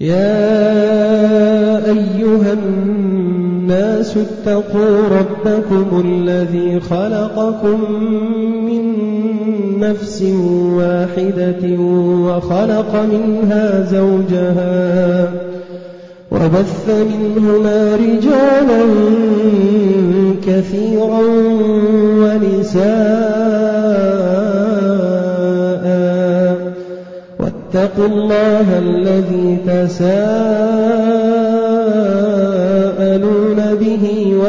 يا أيها الناس اتقوا ربكم الذي خلقكم من نفس واحدة وخلق منها زوجها وبث منهما رجالا كثيرا ونساء واتقوا الله الذي تساءلون به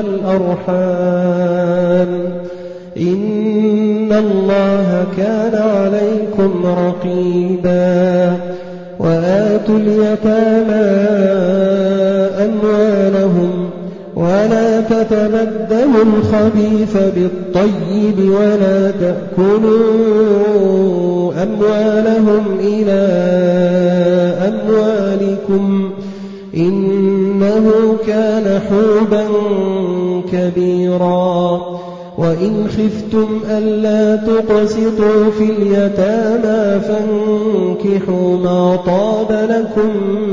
والأرحام إن الله كان عليكم رقيبا وآتوا اليتامى أموالهم ولا تتبدلوا الخبيث بالطيب ولا تأكلوا أموالهم إلى أموالكم إنه كان حوبا كبيرا وإن خفتم ألا تقسطوا في اليتامى فانكحوا ما طاب لكم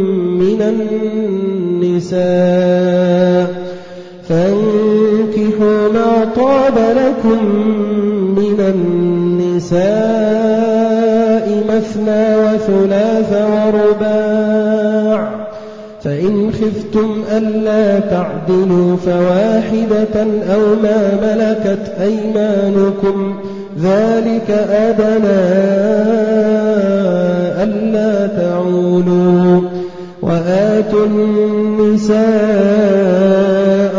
من النساء مثنى وثلاث ورباع فإن خفتم ألا تعدلوا فواحدة أو ما ملكت أيمانكم ذلك أدنى ألا تعولوا وآتوا النساء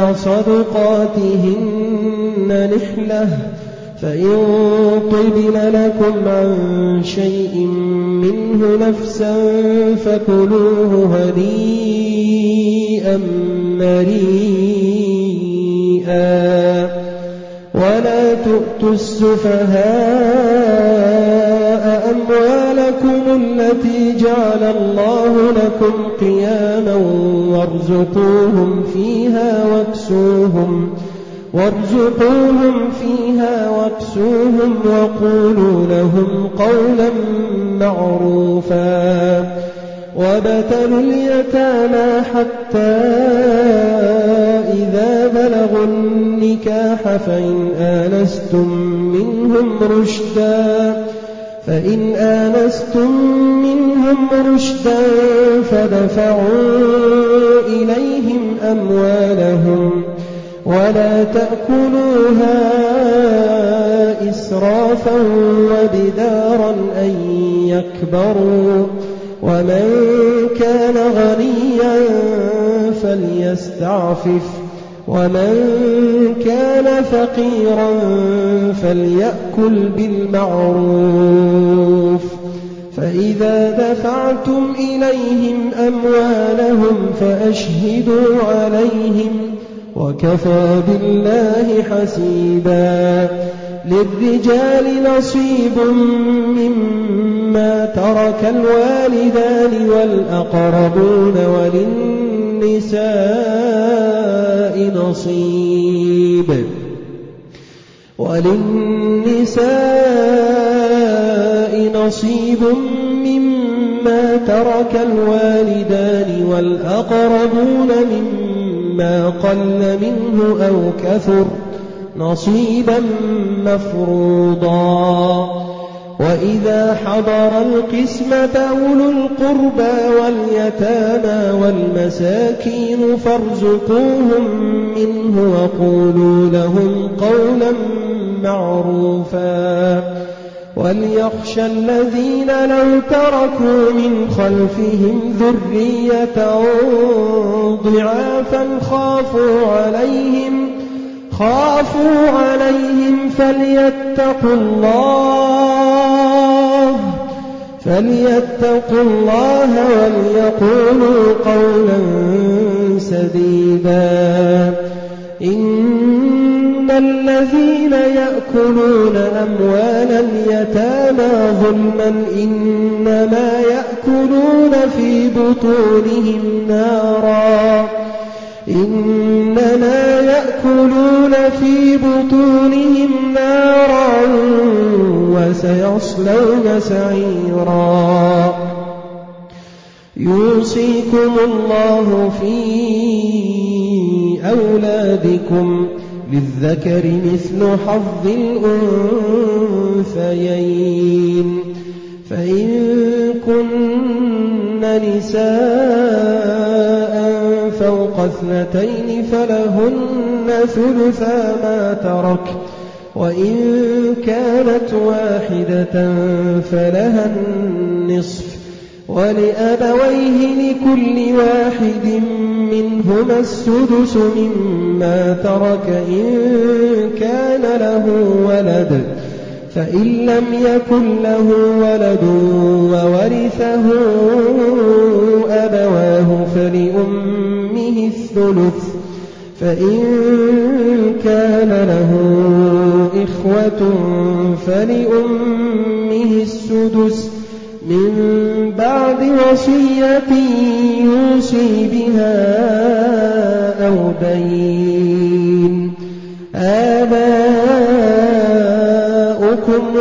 صدقاتهن نحلة فإن طبن لكم عن شيء منه نفسا فكلوه هنيئا مريئا ولا تؤتوا السفهاء أموالكم التي جعل الله لكم قياما وارزقوهم فيها واكسوهم وقولوا لهم قولا معروفا وابتلوا اليتامى حتى إذا بلغوا النكاح فإن آنستم منهم رشدا فدفعوا إليهم أموالهم ولا تأكلوها إسرافا وبدارا أن يكبروا ومن كان غنيا فليستعفف ومن كان فقيرا فليأكل بالمعروف فإذا دفعتم إليهم أموالهم فأشهدوا عليهم وكفى بالله حسيبا للرجال نصيب مما ترك الوالدان والأقربون وللنساء نصيب مما ترك الوالدان والأقربون مما قل منه أو كثر نصيبا مفروضا وإذا حضر القسمة أولو القربى واليتامى والمساكين فارزقوهم منه وقولوا لهم قولا معروفا وليخشى الذين لو تركوا من خلفهم ذرية ضعافا خافوا عليهم فليتقوا الله وليقولوا قولا سديدا إن الذين يأكلون أموال اليتامى ظلما إنما يأكلون في بطونهم نارا وسيصلون سعيرا يوصيكم الله في أولادكم للذكر مثل حظ الأنثيين فإن كن نساء فوق 2 فلهن ثلثا ما ترك وإن كانت واحدة فلها النصف ولأبويه لكل واحد منهما السدس مما ترك إن كان له ولد فإن لم يكن له ولد وورثه أبواه فلأمه الثلث فإن كان له إخوة فلأمه السدس من بعد وصية يوصي بها أو دين آباؤكم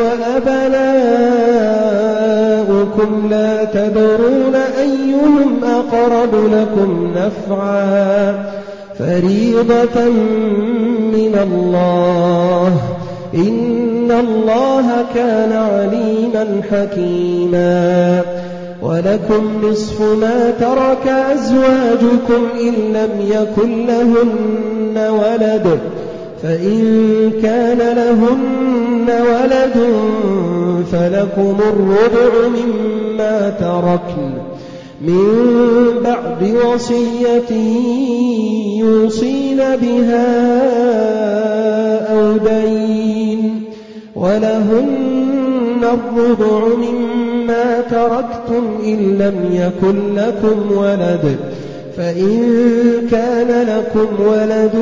وأبناؤكم لا تدرون أيهم أقرب لكم نفعا فريضة من الله إن الله كان عليما حكيما ولكم نصف ما ترك أزواجكم إن لم يكن لهن ولد فإن كان لهن ولد فلكم الربع مما تركن من بعد وصية يوصين بها أو دين ولهن الربع مما تركتم إن لم يكن لكم ولد فإن كان لكم ولد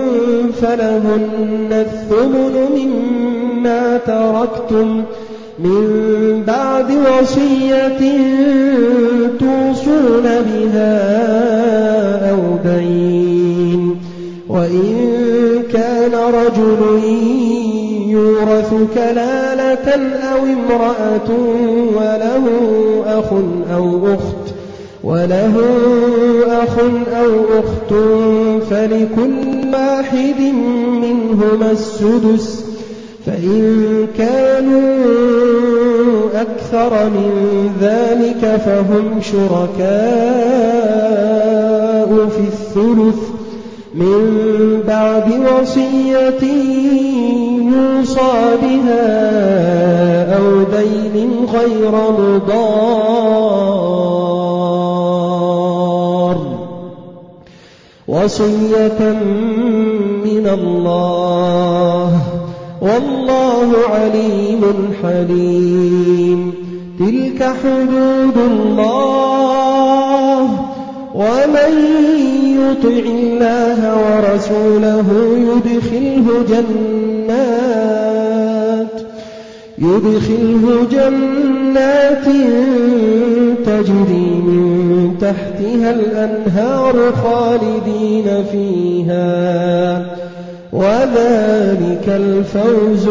فلهن الثمن مما تركتم من بعد وصية توصون بها أو دين وإن كان رجل يورث كلالة أو امرأة وله أخ أو أخت فلكل واحد منهما السدس فإن كانوا أكثر من ذلك فهم شركاء في الثلث من بعد وصية يوصى بها أو دين غير مضار وصية من الله والله عليم حليم تلك حدود الله ومن يطع الله ورسوله يدخله جنات تجري من تحتها الأنهار خالدين فيها وذلك الفوز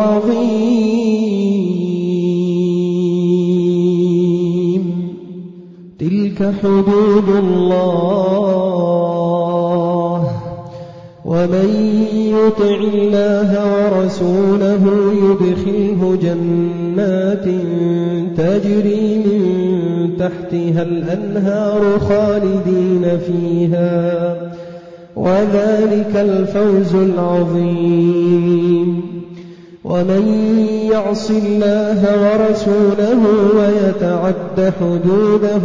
العظيم تلك حدود الله ومن يطع الله ورسوله يدخله جنات تجري من تحتها الأنهار خالدين فيها وذلك الفوز العظيم ومن يعص الله ورسوله ويتعد حدوده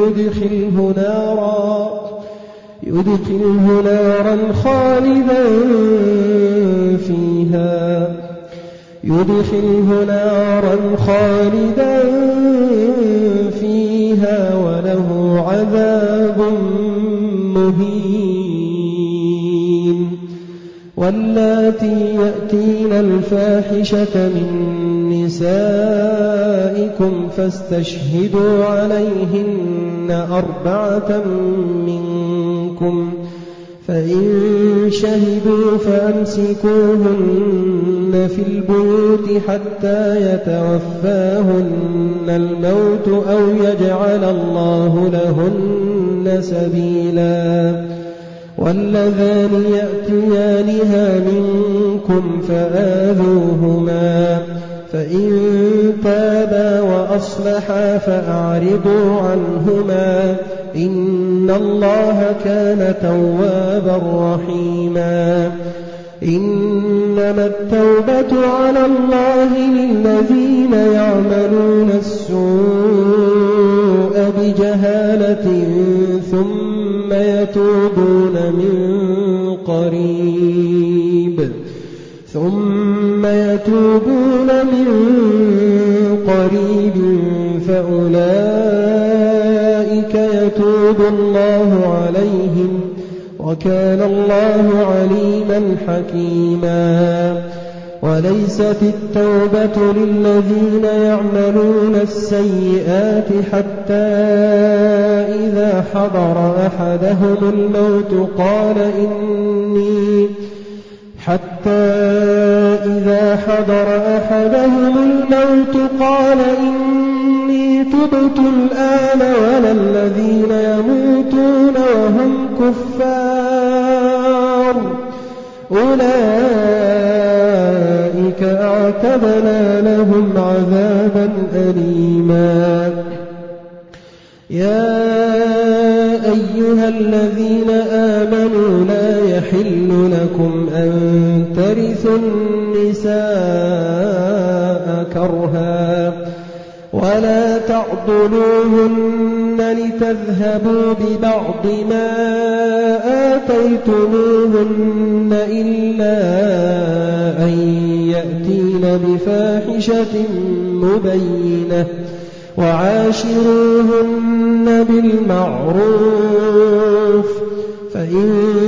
يدخله نارا خالدا فيها وله عذاب مهين واللاتي يأتين الفاحشة من نسائكم فاستشهدوا عليهن 4 منكم فإن شهدوا فأمسكوهن في البيوت حتى يتوفاهن الموت أو يجعل الله لهن سبيلا واللذان يأتيانها منكم فآذوهما فإن تابا وأصلحا فأعرضوا عنهما إن الله كان توابا رحيما إنما التوبة على الله للذين يعملون السوء بجهالة ثم يتوبون من قريب فأولئك يتوب الله عليهم وكان الله عليما حكيما وليست التوبة للذين يعملون السيئات حتى إذا حضر أحدهم الموت قال إني تبت الآن ولا الذين يموتون وهم كفار أولئك أعتدنا لهم عذابا أليما يا أيها الذين آمنوا لا يحل لكم أن ترثوا النساء كرها ولا تعضلوهن لتذهبوا ببعض ما آتيتموهن إلا أن يأتين بفاحشة مبينة وعاشروهن بالمعروف فإن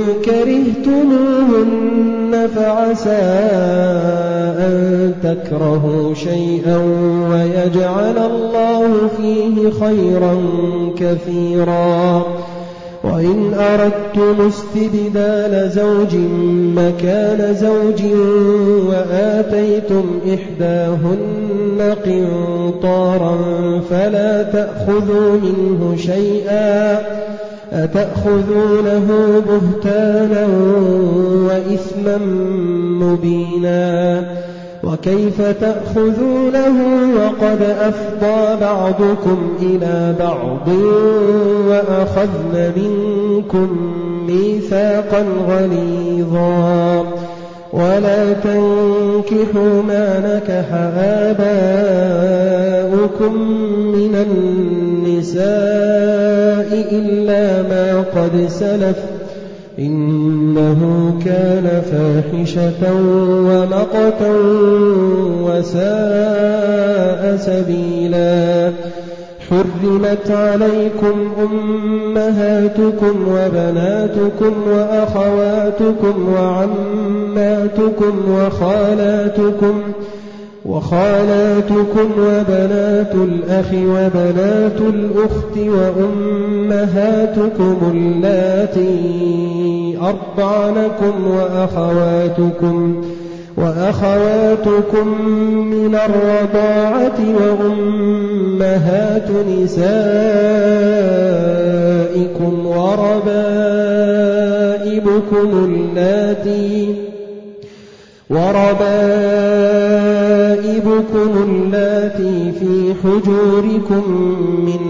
كرهتموهن فعسى أن تكرهوا شيئا ويجعل الله فيه خيرا كثيرا وإن أردتم استبدال زوج مكان زوج وآتيتم إحداهن قنطارا فلا تأخذوا منه شيئا أتأخذونه بهتانا وإثما مبينا وكيف تأخذونه وقد أفضى بعضكم إلى بعض وأخذن منكم ميثاقا غليظا ولا تنكحوا ما نكح آباؤكم من النساء إلا ما قد سلف إنه كان فاحشة ومقتا وساء سبيلا حرمت عليكم أمهاتكم وبناتكم وأخواتكم وعماتكم وخالاتكم وبنات الأخ وبنات الأخت وأمهاتكم اللاتي أرضعنكم وأخواتكم من الرضاعة وأمهات نسائكم وربائبكم اللاتي في حجوركم من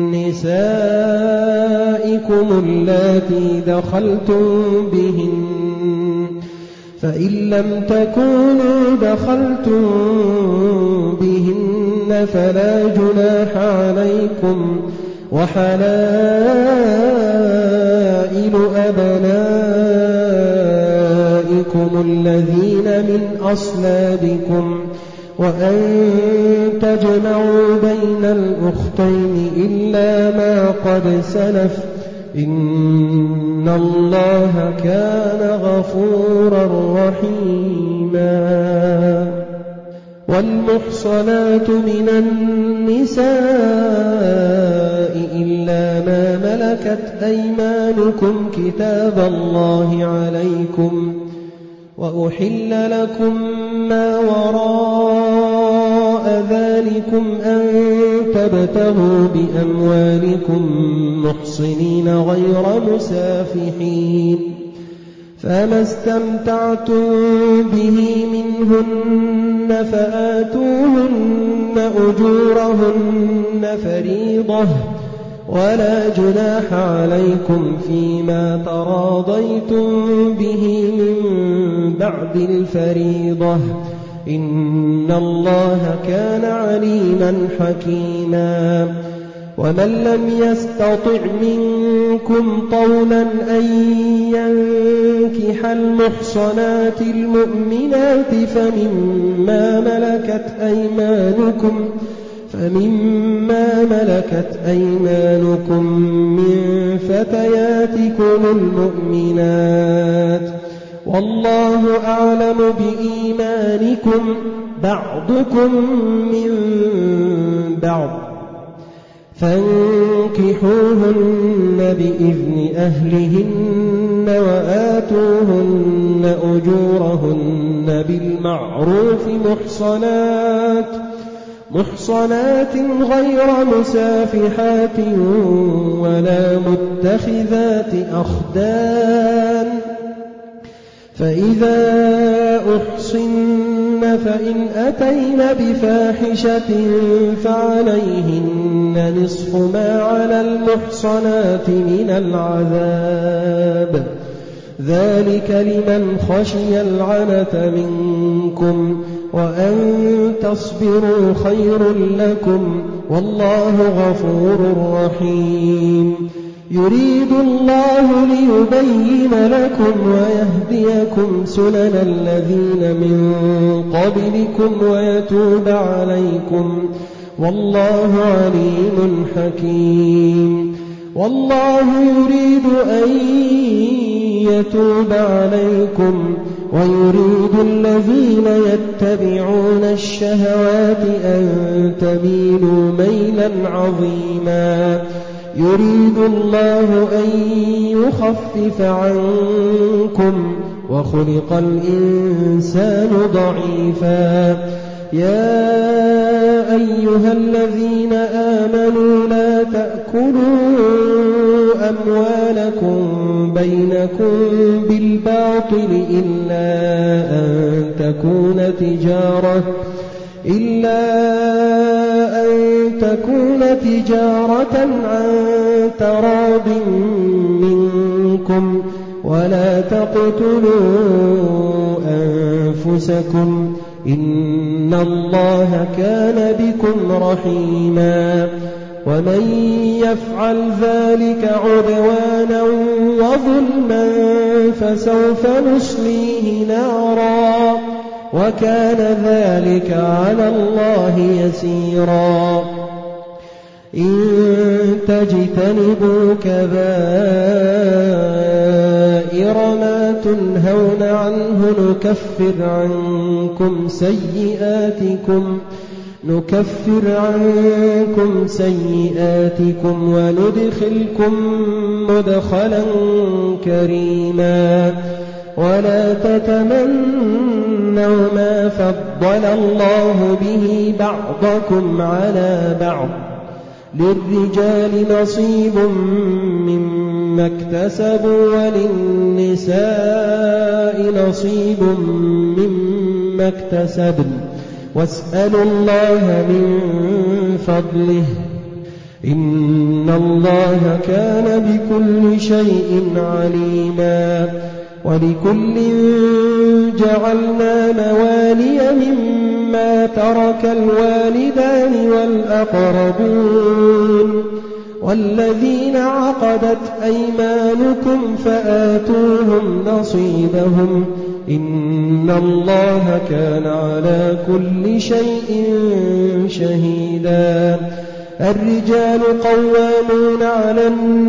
نسائكم اللاتي دخلتم بهن فإن لم تكونوا دخلتم بهن فلا جناح عليكم وحلائل أبنائكم الذين من أصلابكم وأن تجمعوا بين الأختين إلا ما قد سلف إن الله كان غفورا رحيما والمحصنات من النساء إلا ما ملكت أيمانكم كتاب الله عليكم وأحل لكم ما وراء ذلكم أن تبتغوا بأموالكم محصنين غير مسافحين، فما استمتعتم به منهن فآتوهن أجورهن فريضة، ولا جناح عليكم فيما تراضيتم به من بعد الفريضة، إن الله كان عليما حكيما. ومن لم يستطع منكم طولا أن ينكح المحصنات المؤمنات فمما ملكت أيمانكم من فتياتكم المؤمنات، والله أعلم بإيمانكم بعضكم من بعض، فانكحوهن بإذن أهلهن وآتوهن أجورهن بالمعروف محصنات غير مسافحات ولا متخذات أخدان، فإذا أحصن فإن أتين بفاحشة فعليهن نصف ما على المحصنات من العذاب، ذلك لمن خشي العنة منكم، وأن تصبروا خير لكم، والله غفور رحيم. يريد الله ليبين لكم ويهديكم سنن الذين من قبلكم ويتوب عليكم، والله عليم حكيم. والله يريد أن يتوب عليكم ويريد الذين يتبعون الشهوات أن تميلوا ميلا عظيما. يريد الله أن يخفف عنكم وخلق الإنسان ضعيفا. يا أيها الذين آمنوا لا تأكلوا أموالكم بينكم بالباطل إلا أن تكون تجارة عن تراض منكم، ولا تقتلوا أنفسكم، إن الله كان بكم رحيما. ومن يفعل ذلك عدوانا وظلما فسوف نصليه نارا، وكان ذلك على الله يسيرا. إن تجتنبوا كبائر ما تنهون عنه نكفر عنكم سيئاتكم وندخلكم مدخلا كريما. ولا تتمنوا ما فضل الله به بعضكم على بعض، للرجال نصيب مما اكتسبوا وللنساء نصيب مما اكتسبن، واسألوا الله من فضله، إن الله كان بكل شيء عليما. ولكل جعلنا موالي مما ترك الوالدان والأقربون والذين عقدت أيمانكم فآتوهم نصيبهم، إن الله كان على كل شيء شهيدا. الرجال قوامون على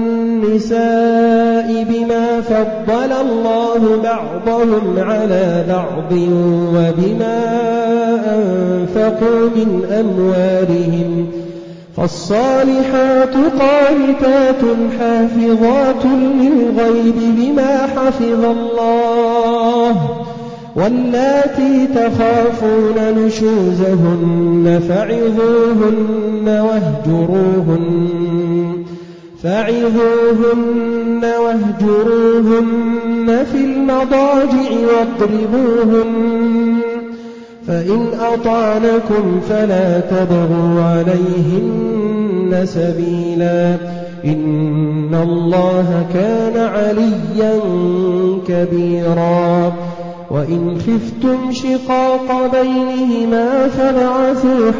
النساء بما فضل الله بعضهم على بعض وبما أنفقوا من أموالهم، فالصالحات قانتات حافظات للغيب بما حفظ الله، واللاتي تخافون نشوزهن فعظوهن واهجروهن في المضاجع واضربوهن فإن أطعنكم فلا تبغوا عليهن سبيلا إن الله كان عليا كبيرا وإن خفتم شقاق بينهما فابعثوا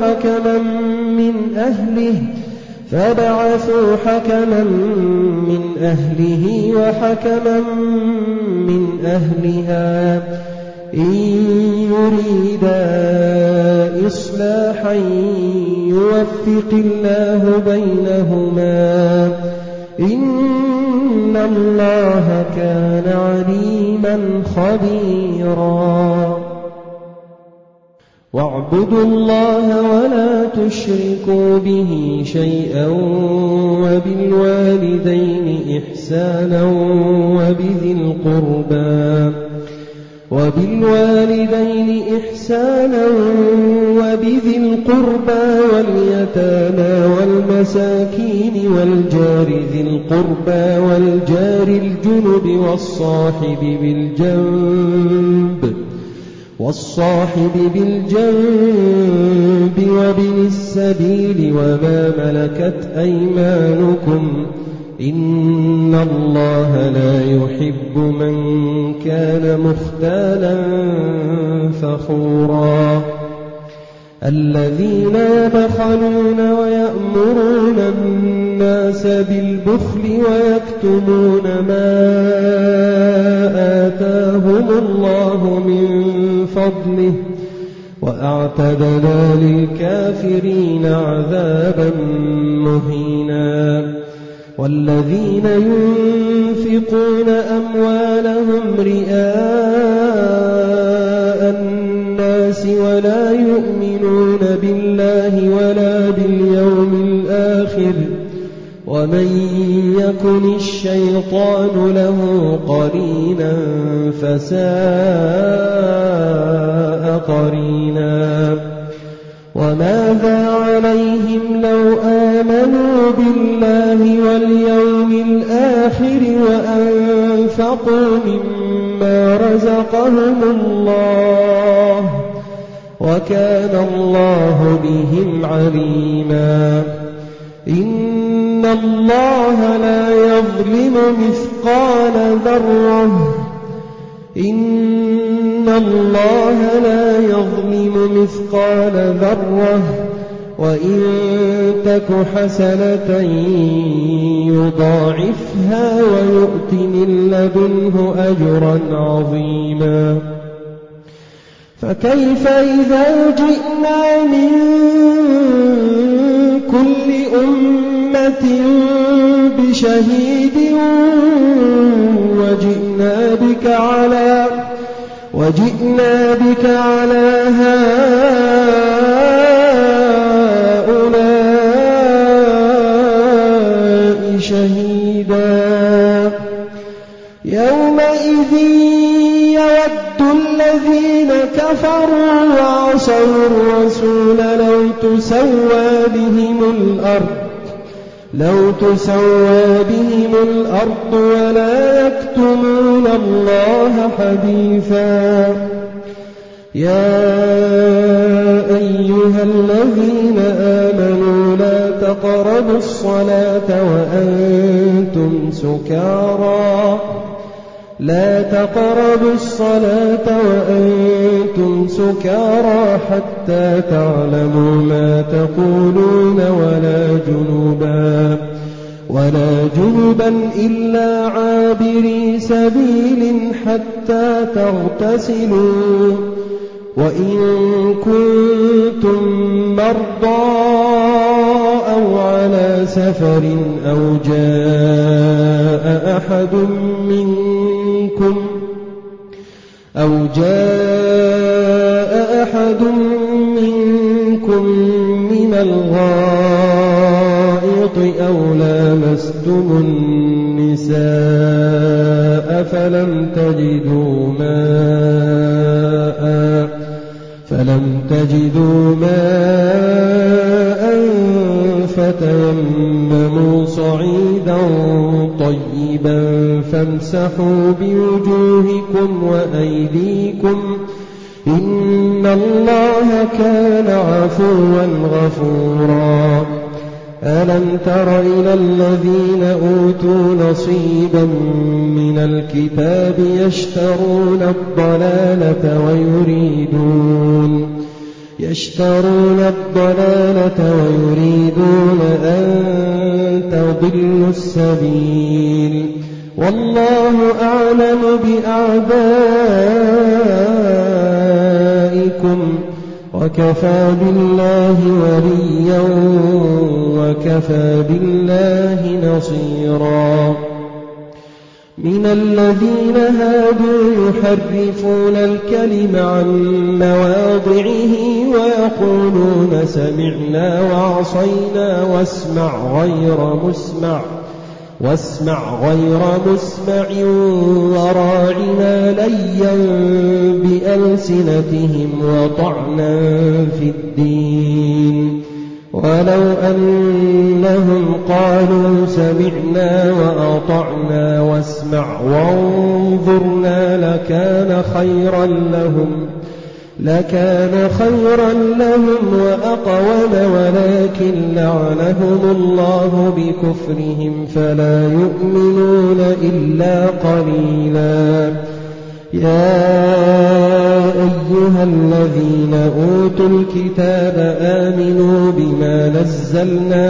حكما من أهله وحكما من أهلها إن يريدا إصلاحا يوفق الله بينهما إن الله كان عليما خبيرا واعبدوا الله ولا تشركوا به شيئا وبالوالدين إحسانا وبذي القربى واليتامى والمساكين والجار ذي القربى والجار الجنب والصاحب بالجنب وابن السبيل وما ملكت أيمانكم إن الله لا يحب من كان مختالا فخورا الذين يبخلون ويأمرون الناس بالبخل ويكتمون ما آتاهم الله من فضله وأعتدنا للكافرين عذابا مهينا والذين ينفقون أموالهم رئاء الناس ولا يؤمنون بالله ولا باليوم الآخر ومن يكن الشيطان له قرينا فساء قرينا وماذا عليهم لو آمنوا بالله واليوم الآخر وأنفقوا مما رزقهم الله وكان الله بهم عليما إن الله لا يظلم مثقال ذرة وإن تك حسنة يضاعفها ويؤت من لدنه أجرا عظيما فكيف إذا جئنا من كل أمة بشهيد وجئنا بك على هؤلاء شهيدا يومئذ يود الذين كفروا وعصوا الرسول لو تسوى بهم الأرض ولا يكتمون الله حديثا يا أيها الذين آمنوا لا تقربوا الصلاة وأنتم سكارى حتى تعلموا ما تقولون ولا جنبا إلا عابري سبيل حتى تغتسلوا وإن كنتم مرضى أو على سفر أو جاء أحد منكم من الغائط أو لامستم النساء فلم تجدوا ماء فلم تجدوا ماء فتيمموا صعيدا طيبا فامسحوا بوجوهكم وأيديكم إن الله كان عفوا غفورا ألم تر إلى الذين أوتوا نصيبا من الكتاب يشترون الضلالة ويريدون أن تضلوا السبيل والله أعلم بأعدائكم وكفى بالله وليا وكفى بالله نصيرا من الذين هادوا يحرفون الكلم عن مواضعه ويقولون سمعنا وعصينا واسمع غير مسمع وراعنا ليا بألسنتهم وطعنا في الدين ولو أنهم قالوا سمعنا وأطعنا واسمع وانظرنا لكان خيرا لهم وأقوم ولكن لعنهم الله بكفرهم فلا يؤمنون إلا قليلا يا أيها الذين أوتوا الكتاب آمنوا بما نزلنا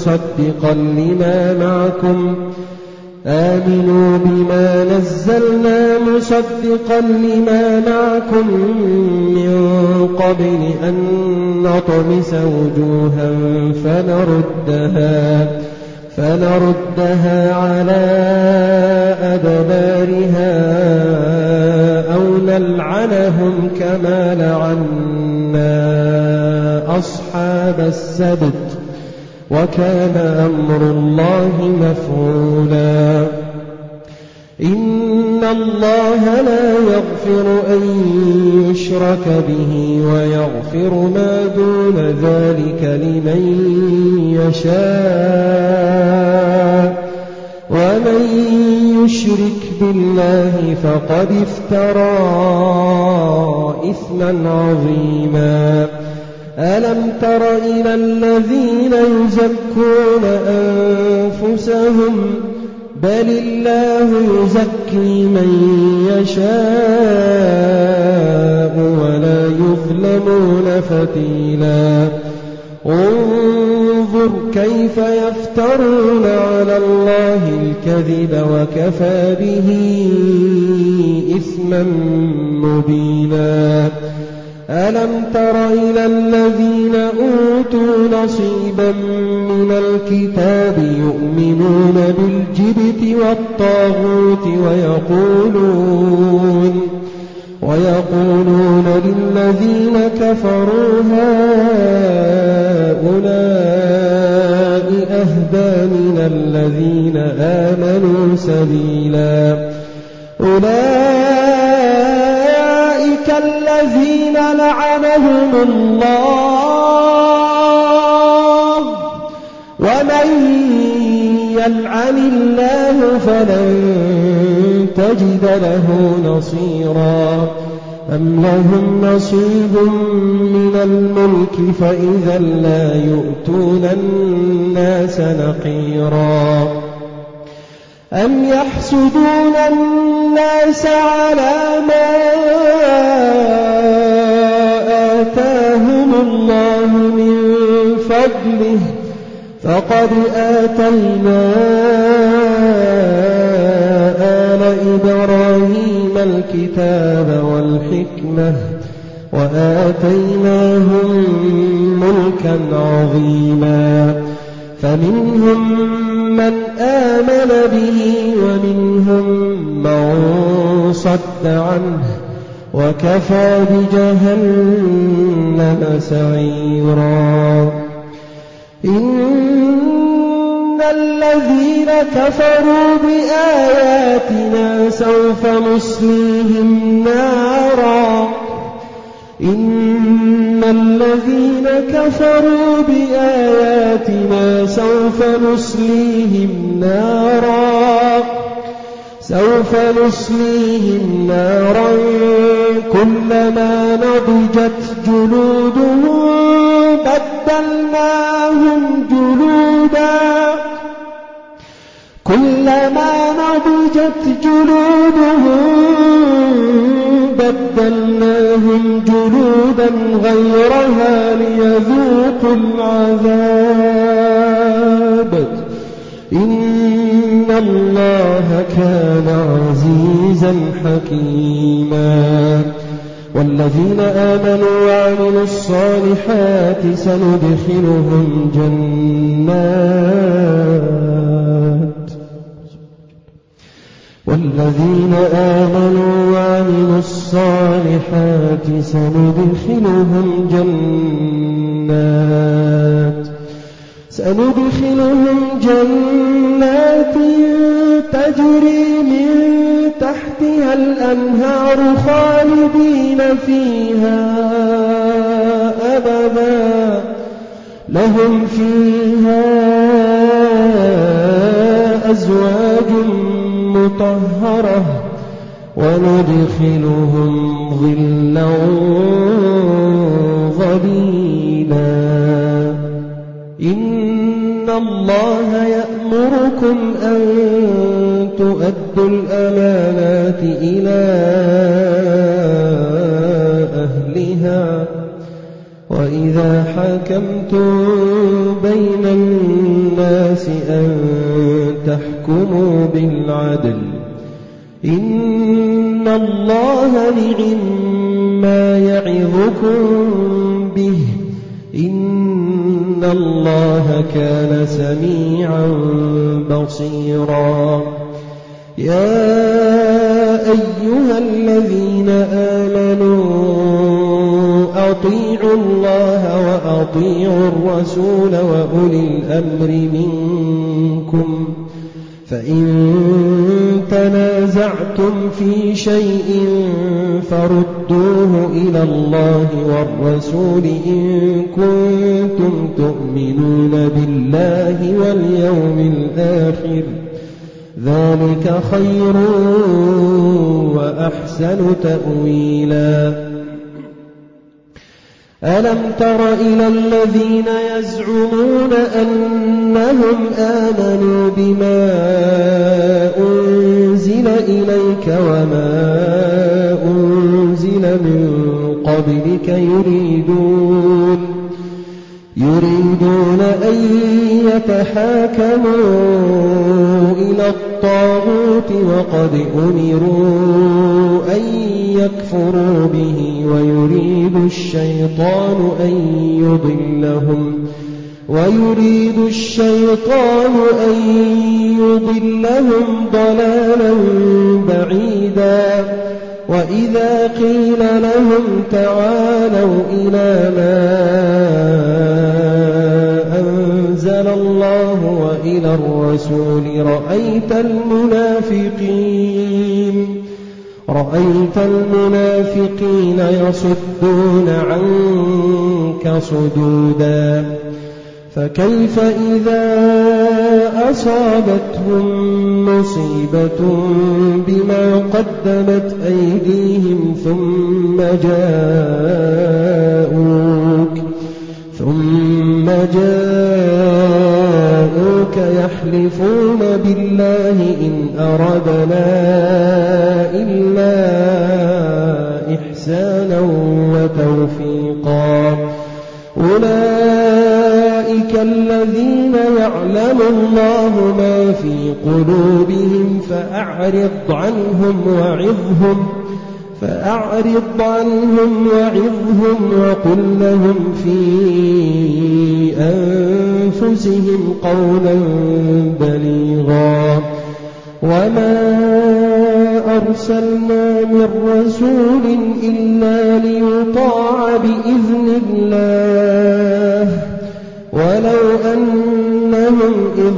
مصدقا لما معكم من قبل أن نطمس وجوها فنردها على أدبارها أو نلعنهم كما لعنا أصحاب السبت وكان أمر الله مفعولا إن الله لا يغفر أن يشرك به ويغفر ما دون ذلك لمن يشاء ومن يشرك بالله فقد افترى إثما عظيما ألم تر إلى الذين يزكون أنفسهم بل الله يزكي من يشاء ولا يظلمون فتيلا انظر كيف يفترون على الله الكذب وكفى به إثما مبينا ألم تر إلى الذين أوتوا نصيبا من الكتاب يؤمنون بالجبت والطاغوت ويقولون للذين كفروا هؤلاء أهدى من الذين آمنوا سبيلا أولئك الذين لعنهم الله ومن يلعن الله فلن تجد له نصيرا أم لهم نصيب من الملك فإذا لا يؤتون الناس نقيرا أم يحسدون الناس على ما آتاهم الله من فضله فقد آتينا آل إبراهيم الكتاب والحكمة وآتيناهم ملكا عظيما فمنهم من آمن به ومنهم من صد عنه وكفى بجهنم سعيرا إن الذين كفروا بآياتنا سوف نصليهم نارا إن الذين كفروا بآياتنا سوف نصليهم نارا كلما نضجت جلودهم بدلناهم جلودا غيرها ليذوقوا العذاب إن الله كان عزيزا حكيما والذين آمنوا وعملوا الصالحات سندخلهم جنات تجري من تحتها الأنهار خالدين فيها أبدا لهم فيها أزواج مطهرة وندخلهم ظلا ظليلا إن الله يأمركم أن تؤدوا الأمانات إلى أهلها وإذا حكمتم بين الناس أن تحكموا بالعدل إن الله نعم ما يعظكم به إن الله كان سميعا بصيرا يا أيها الذين آمنوا أطيعوا الله وأطيعوا الرسول وأولي الأمر منكم فإن تنازعتم في شيء فردوه إلى الله والرسول إن كنتم تؤمنون بالله واليوم الآخر ذلك خير وأحسن تأويلا ألم تر إلى الذين يزعمون أنهم آمنوا بما أنزل إليك وما أنزل من قبلك يريدون أن يتحاكموا إلى الطاغوت وقد أمروا أن يكفروا به ويريد الشيطان أن يضلهم ضلالا بعيدا وإذا قيل لهم تعالوا إلى ما أنزل الله وإلى الرسول رأيت المنافقين يصدون عنك صدودا فكيف إذا أصابتهم مصيبة بما قدمت أيديهم ثم جاءوك يحلفون بالله إن أردنا إلا إحسانا وتوفيقا أولئك الذين يعلم الله ما في قلوبهم فأعرض عنهم وعظهم وقل لهم في أنفسهم قولا بليغا وما أرسلنا من رسول إلا ليطاع بإذن الله ولو أنهم إذ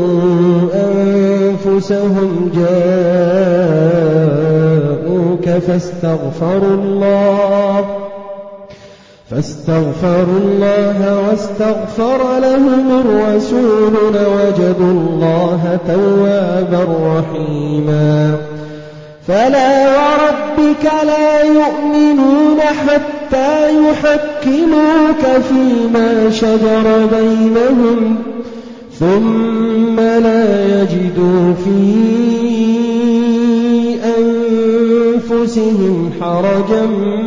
ظلموا أنفسهم جاءوك فاستغفروا الله واستغفر لهم الرسول لوجدوا الله توابا رحيما. فلا وربك لا يؤمنون حتى يحكموك فيما شجر بينهم ثم لا يجدوا في أنفسهم حرجا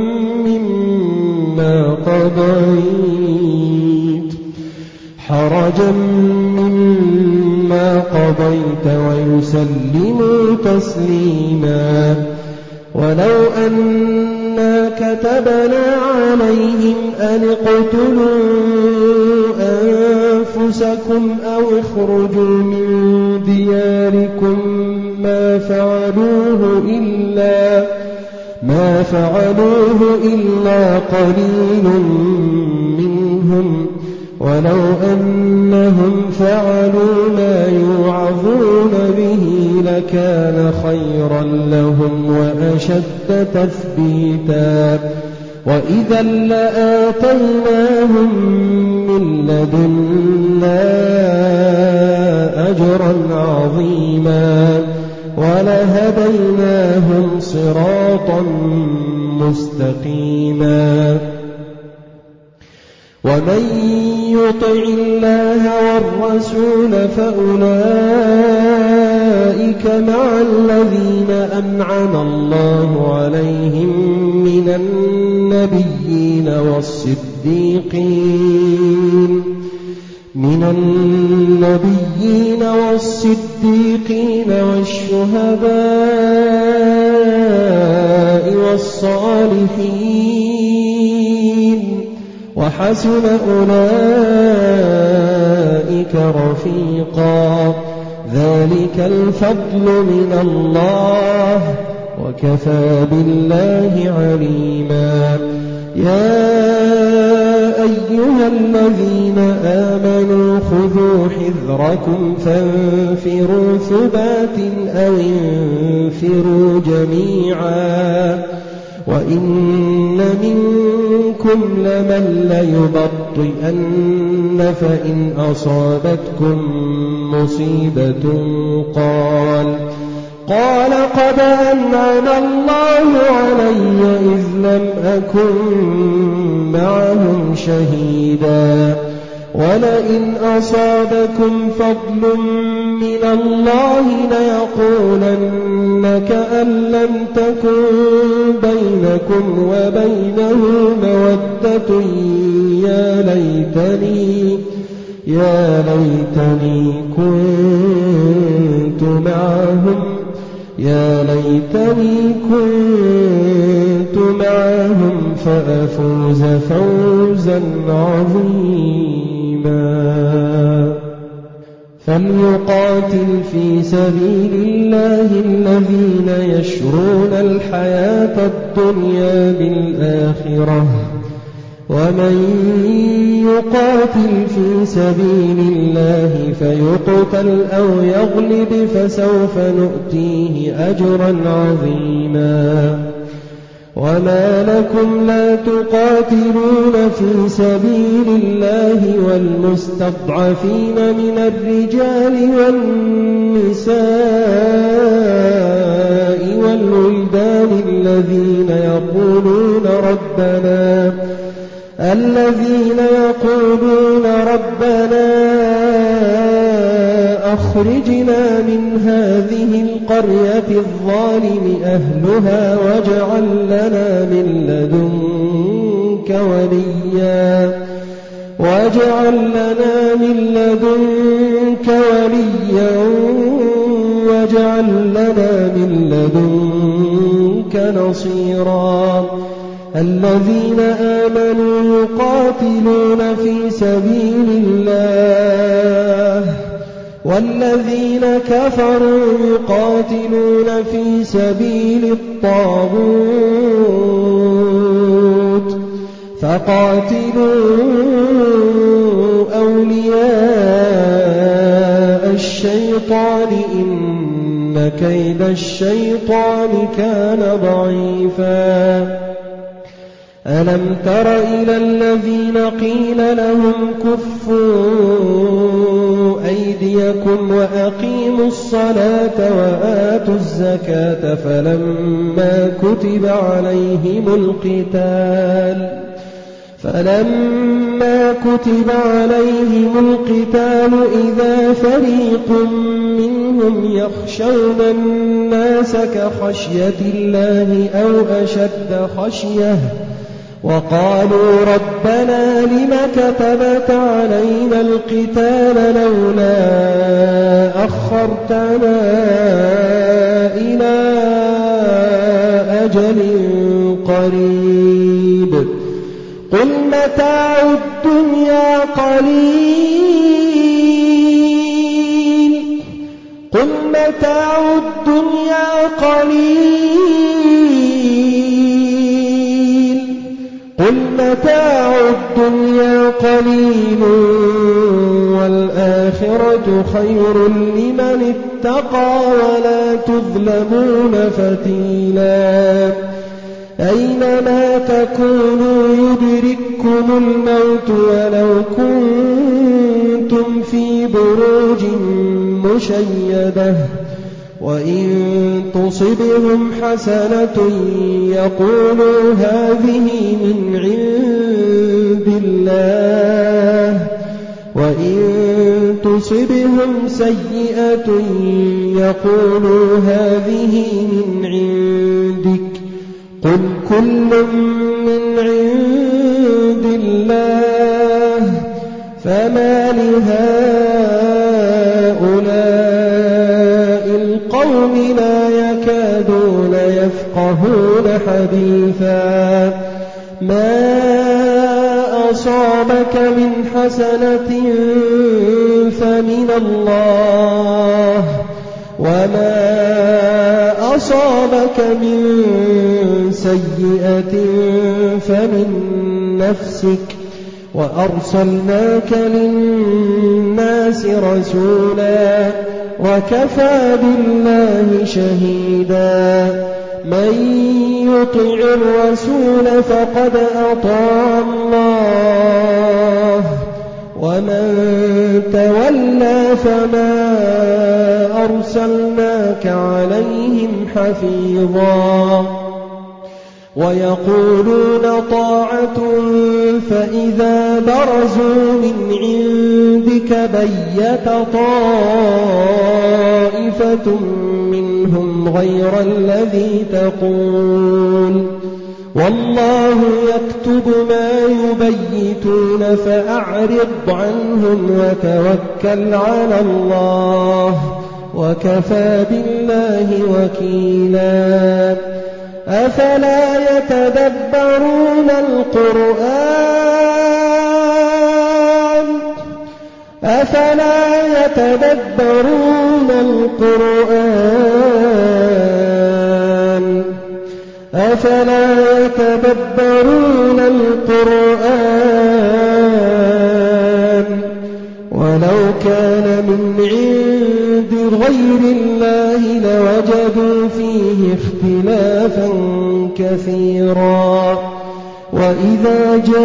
مما قضيت ويسلموا تسليما. ولو أنا كتبنا عليهم أن اقتلوا أنفسكم أو اخرجوا من دياركم ما فعلوه إلا قليل منهم ولو أنهم فعلوا ما يوعظون به لكان خيرا لهم وأشد تثبيتا وإذا لآتيناهم من لدنا أجرا عظيما ولهديناهم صراطا مستقيما. ومن يطع الله والرسول فأولئك مع الذين أنعم الله عليهم من النبيين والصديقين والشهداء والصالحين وحسن أولئك رفيقا. ذلك الفضل من الله وكفى بالله عليما. يا أيها الذين آمنوا خذوا حذركم فانفروا ثبات أو انفروا جميعا وإن منكم لمن ليبطئن فإن أصابتكم مصيبة قال قد أنعم الله علي إذ لم أكن معهم شهيدا ولئن أصابكم فضل من الله ليقولن كأن لم تكن بينكم وبينه مودة يا ليتني كنت معهم فأفوز فوزا عظيما. فليقاتل في سبيل الله الذين يشرون الحياة الدنيا بالآخرة ومن يقاتل في سبيل الله فيقتل أو يغلب فسوف نؤتيه أجرا عظيما. وما لكم لا تقاتلون في سبيل الله والمستضعفين من الرجال والنساء والولدان الذين يقولون ربنا أخرجنا من هذه القرية الظالم أهلها واجعل لنا من لدنك وليا واجعل لنا من لدنك نصيرا. الذين آمنوا يقاتلون في سبيل الله والذين كفروا يقاتلون في سبيل الطاغوت فقاتلوا أولياء الشيطان الشيطان إن كيد الشيطان كان ضعيفا ألم تر إلى الذين قيل لهم كفوا أيديكم وأقيموا الصلاة وآتوا الزكاة فلما كتب عليهم القتال إذا فريق منهم يخشون الناس كخشية الله أو أشد خشية وقالوا ربنا لم كتبت علينا القتال لولا أخرتنا إلى أجل قريب قل متاع الدنيا قليل والآخرة خير لمن اتقى ولا تظلمون فتيلا أينما تكونوا يدرككم الموت ولو كنتم في بروج مشيدة وإن تصبهم حسنة يقولوا هذه من عند الله وإن تصبهم سيئة يقولوا هذه من عندك قل كل من عند الله فما لهؤلاء القوم لا يكادون يفقهون حديثا ما أصابك من حسنة فمن الله وما أصابك من سيئة فمن نفسك وأرسلناك للناس رسولا وكفى بالله شهيدا من يطع الرسول فقد أطاع الله ومن تولى فما أرسلناك عليهم حفيظا ويقولون طاعة فإذا برزوا من عندك بيت طائفة منهم غير الذي تقول والله يكتب ما يبيتون فأعرض عنهم وتوكل على الله وكفى بالله وكيلا أفلا يتدبرون القرآن ولو كان من عند غير الله لوجدوا فيه اختلافا كثيرا وإذا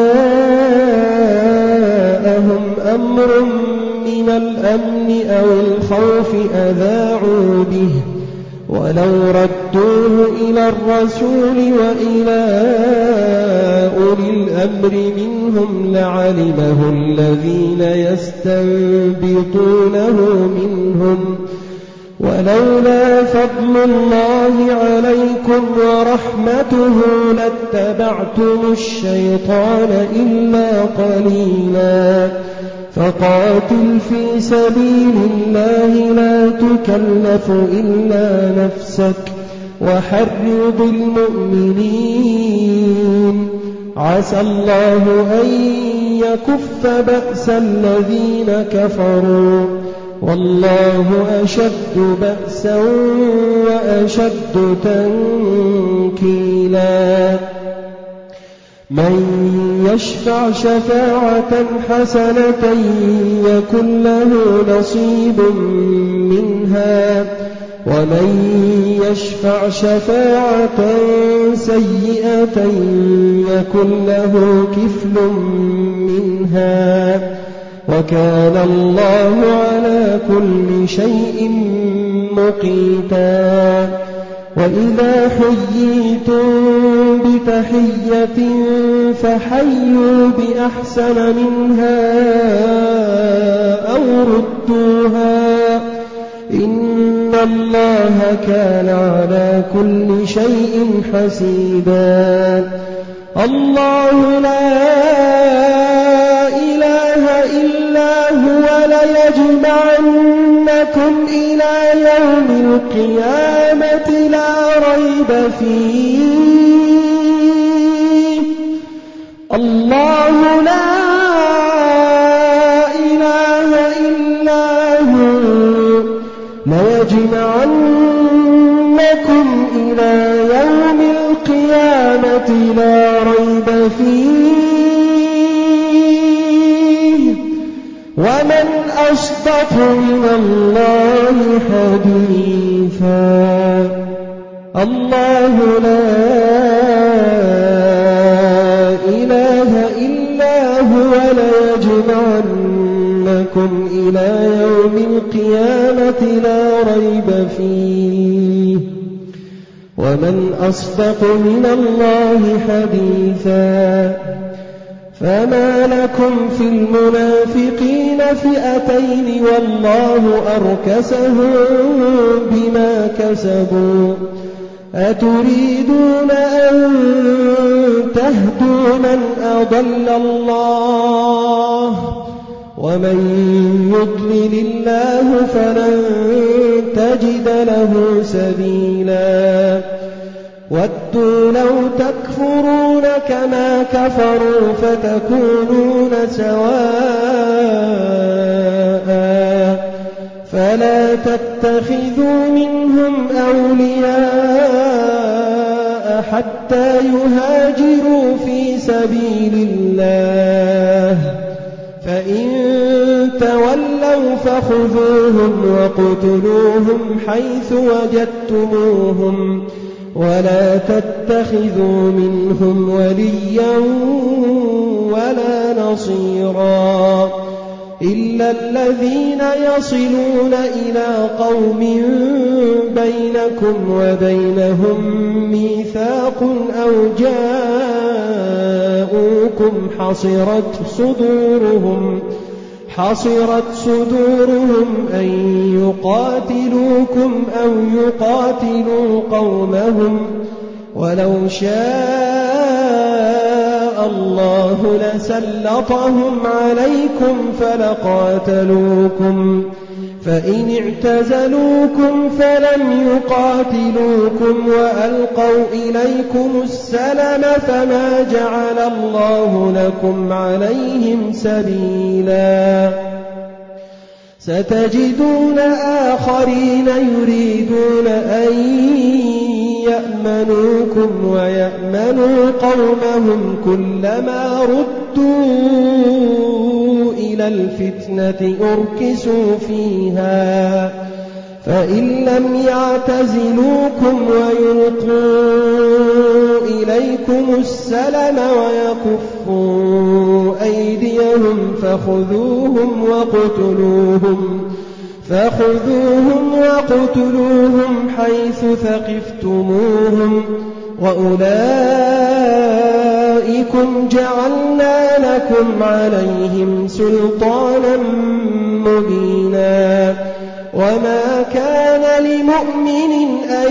جاءهم أمر من الأمن أو الخوف أذاعوا به ولو ردوه إلى الرسول وإلى أولي الأمر منهم لعلمه الذين يستنبطونه منهم ولولا فضل الله عليكم ورحمته لاتبعتم الشيطان إلا قليلا فقاتل في سبيل الله لا تكلف إلا نفسك وحرض المؤمنين عسى الله أن يكف بأس الذين كفروا والله أشد بأسا وأشد تنكيلا من يشفع شفاعة حسنة يكن له نصيب منها ومن يشفع شفاعة سيئة يكن له كفل منها وكان الله على كل شيء مقيتا. وإذا حييتم بتحية فحيوا بأحسن منها أو ردوها إن الله كان على كل شيء حسيبا. الله لا إله إلا هو ليجمعنكم إلى يوم القيامة لا ريب فيه. الله لا إله إلا هو ليجمعنكم إلى يوم القيامة لا ريب فيه ومن أصدق من الله حديثا. الله لا إله إلا هو ليجمعنكم إلى يوم القيامة لا ريب فيه ومن أصدق من الله حديثا. فما لكم في المنافقين فئتين والله أركسهم بما كسبوا أتريدون أن تهدوا من أضل الله ومن يضلل الله فلن تجد له سبيلا. ودوا لو تكفرون كما كفروا فتكونون سواء فلا تتخذوا منهم أولياء حتى يهاجروا في سبيل الله فإن تولوا فخذوهم وقتلوهم حيث وجدتموهم ولا تتخذوا منهم وليا ولا نصيرا إلا الذين يصلون إلى قوم بينكم وبينهم ميثاق أو جاءوكم حصرت صدورهم أن يقاتلوكم أو يقاتلوا قومهم ولو شاء الله لسلطهم عليكم فلقاتلوكم فإن اعتزلوكم فلم يقاتلوكم وألقوا إليكم السلم فما جعل الله لكم عليهم سبيلا. ستجدون آخرين يريدون أن يأمنوكم ويأمنوا قومهم كلما ردوا إلى الفتنة أركسوا فيها فإن لم يعتزلوكم ويلقوا إليكم السلم ويكفوا أيديهم فخذوهم وقتلوهم حيث ثقفتموهم وأولئكم جعلنا لكم عليهم سلطانا مبينا. وما كان لمؤمن أن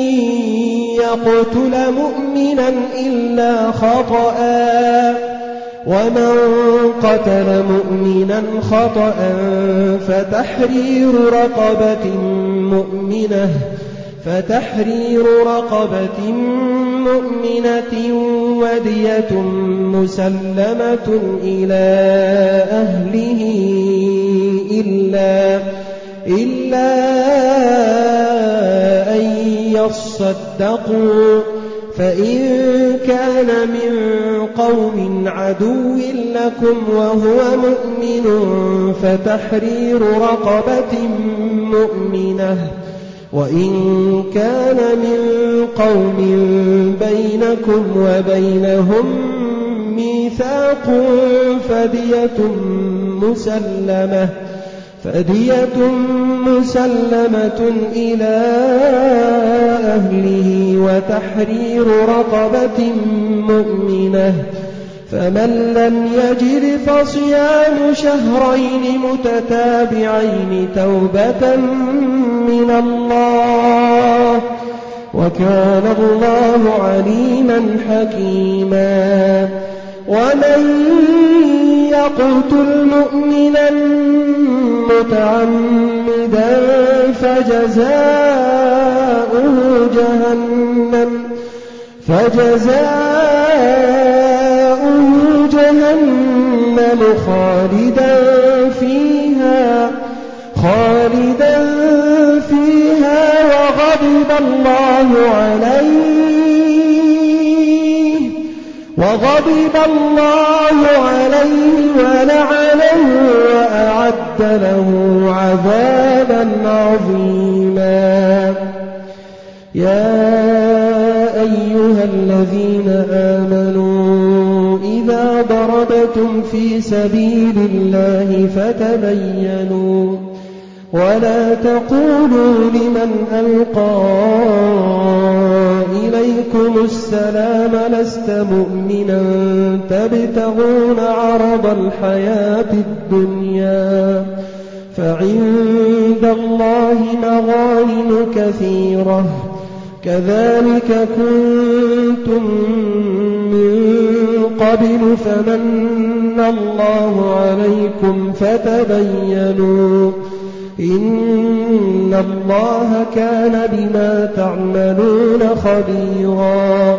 يقتل مؤمنا إلا خطأ ومن قتل مؤمنا خطأ فتحرير رقبة مؤمنة ودية مسلمة إلى أهله إلا أن يصدقوا فإن كان من قوم عدو لكم وهو مؤمن فتحرير رقبة مؤمنة، وإن كان من قوم بينكم وبينهم ميثاق فدية مسلمة إلى أهله وتحرير رقبة مؤمنة، فمن لم يجد فصيام شهرين متتابعين توبة من الله، وكان الله عليما حكيما. ومن يقتل مؤمنا متعمدا فجزاؤه جهنم خالدا فيها وغضب الله عليه ولعنه وأعد له عذابا عظيما. يا أيها الذين آمنوا إذا ضربتم في سبيل الله فتبينوا ولا تقولوا لمن ألقى إليكم السلام لست مؤمنا تبتغون عرض الحياة الدنيا فعند الله مغانم كثيرة كذلك كنتم من قبل فمن الله عليكم فتبينوا إن الله كان بما تعملون خبيرا.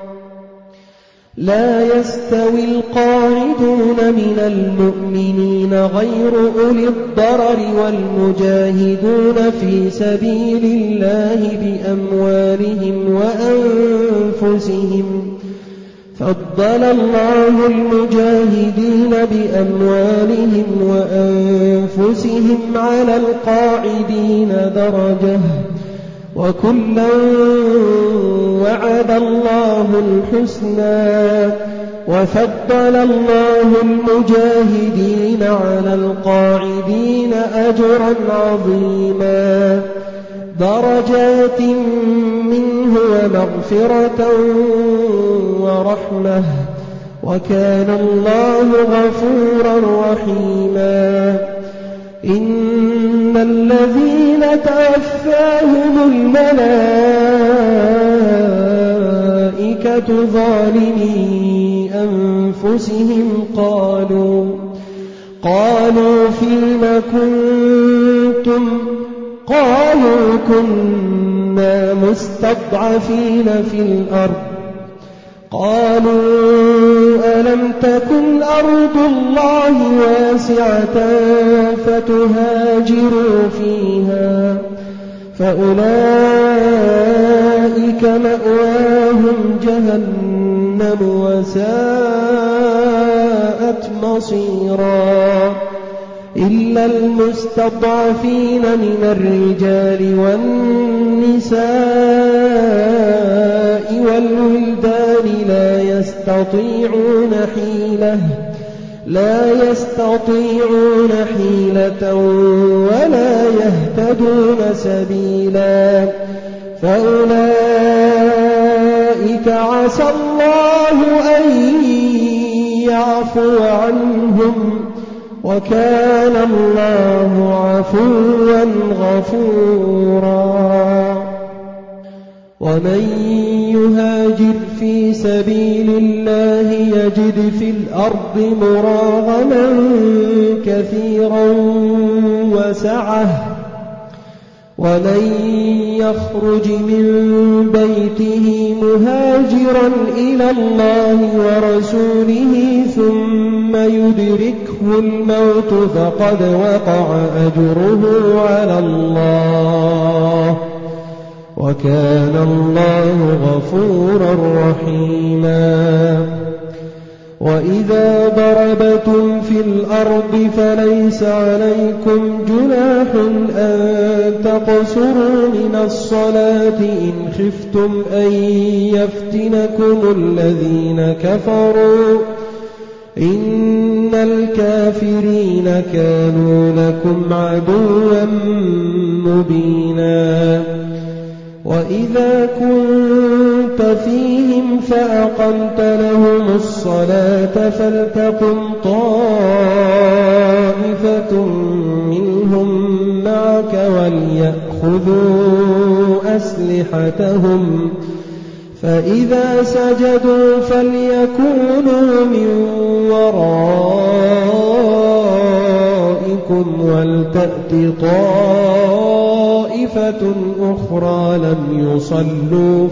لا يستوي القاعدون من المؤمنين غير أولي الضرر والمجاهدون في سبيل الله بأموالهم وأنفسهم، فضل الله المجاهدين بأموالهم وأنفسهم على القاعدين درجة، وكلا وعد الله الحسنى، وفضل الله المجاهدين على القاعدين أجرا عظيما، درجات منه ومغفرة ورحمة، وكان الله غفورا رحيما. إن الذين توفاهم الملائكة ظالمي أنفسهم قالوا فيم كنتم؟ قالوا كنا مستضعفين في الأرض. قالوا ألم تكن أرض الله واسعة فتهاجروا فيها فأولئك مأواهم جهنم وساءت مصيرا، إلا المستضعفين من الرجال والنساء والولدان لا يستطيعون حيلة ولا يهتدون سبيلا، فأولئك عسى الله أن يعفو عنهم، وكان الله عفوا غفورا. ومن يهاجر في سبيل الله يجد في الأرض مراغما كثيرا وسعة، ومن يخرج من بيته مهاجرا إلى الله ورسوله ثم يدركه الموت فقد وقع أجره على الله، وكان الله غفورا رحيما. وإذا ضربتم في الأرض فليس عليكم جناح أن تقصروا من الصلاة إن خفتم أن يفتنكم الذين كفروا إن الكافرين كانوا لكم عدوا مبينا. وإذا كنت فيهم فأقمت لهم الصلاة فلتقم طائفة منهم معك وليأخذوا أسلحتهم فإذا سجدوا فليكونوا من ورائكم ولتأت طائفة أخرى لم يصلوا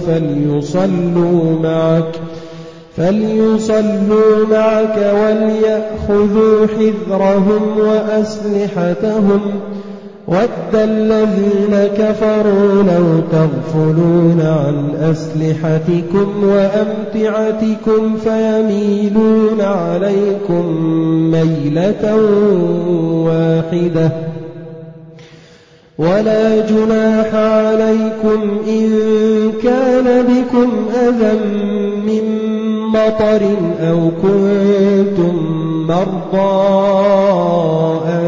فليصلوا معك وليأخذوا حذرهم وأسلحتهم وَدَّ الَّذِينَ كَفَرُوا لَوْ تَغْفُلُونَ عَنْ أَسْلِحَتِكُمْ وَأَمْتِعَتِكُمْ فَيَمِيلُونَ عَلَيْكُمْ مَيْلَةً وَاحِدَةً وَلَا جُنَاحَ عَلَيْكُمْ إِن كَانَ بِكُمْ أَذًى مِّن مَّطَرٍ أَوْ كُنتُم مَّرْضَىٰ أَن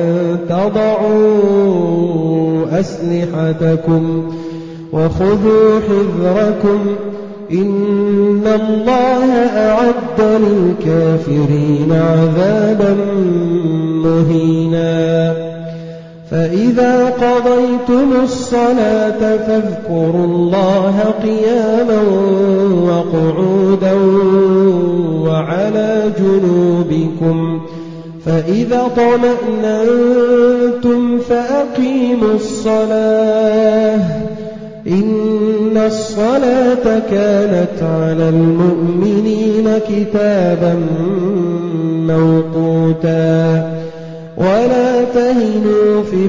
تَضَعُوا أَسْلِحَتَكُمْ وَخُذُوا حِذْرَكُمْ إِنَّ اللَّهَ أَعَدَّ لِلْكَافِرِينَ عَذَابًا مُّهِينًا. فَإِذَا قَضَيْتُمُ الصَّلَاةَ فاذكروا اللَّهَ قِيَامًا وَقُعُودًا وَعَلَى جُنُوبِكُمْ فَإِذَا اطْمَأْنَنتُمْ فَأَقِيمُوا الصَّلَاةَ إِنَّ الصَّلَاةَ كَانَتْ عَلَى الْمُؤْمِنِينَ كِتَابًا مَّوْقُوتًا. وَلَا تَهِنُوا فِي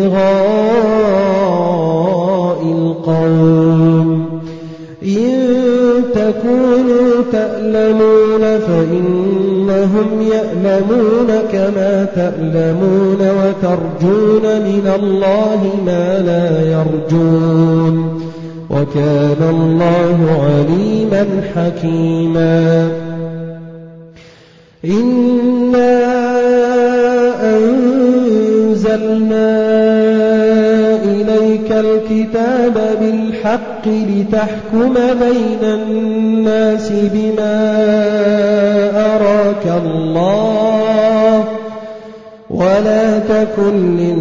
ابْتِغَاءِ الْقَوْمِ إِن تَكُونُوا تَأْلَمُونَ فَإِنَّهُمْ يَأْلَمُونَ كَمَا تَأْلَمُونَ وَتَرْجُونَ مِنَ اللَّهِ مَا لَا يَرْجُونَ وَكَانَ اللَّهُ عَلِيمًا حَكِيمًا. إِنَّا أَنزَلْنَا إِلَيْكَ الْكِتَابَ بِالْحَقِّ لِتَحْكُمَ بَيْنَ النَّاسِ بِمَا أَرَاكَ اللَّهُ وَلَا تَكُن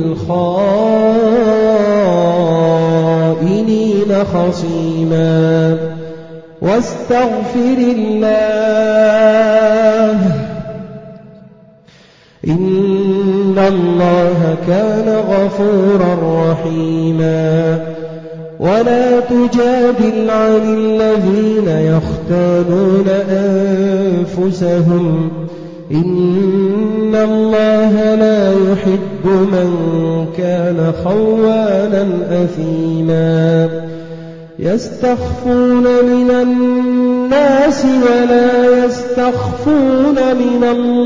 لِّلْخَائِنِينَ خَصِيمًا. وَاسْتَغْفِرِ اللَّهَ إِنَّ اللَّهَ كَانَ غَفُورًا رَّحِيمًا. وَلَا تُجَادِلْ عَنِ الَّذِينَ يَخْتَانُونَ أَنفُسَهُمْ إِنَّ اللَّهَ لَا يُحِبُّ مَن كَانَ خَوَّانًا أَثِيمًا. يَسْتَخْفُونَ مِنَ النَّاسِ وَلَا يَسْتَخْفُونَ مِنَ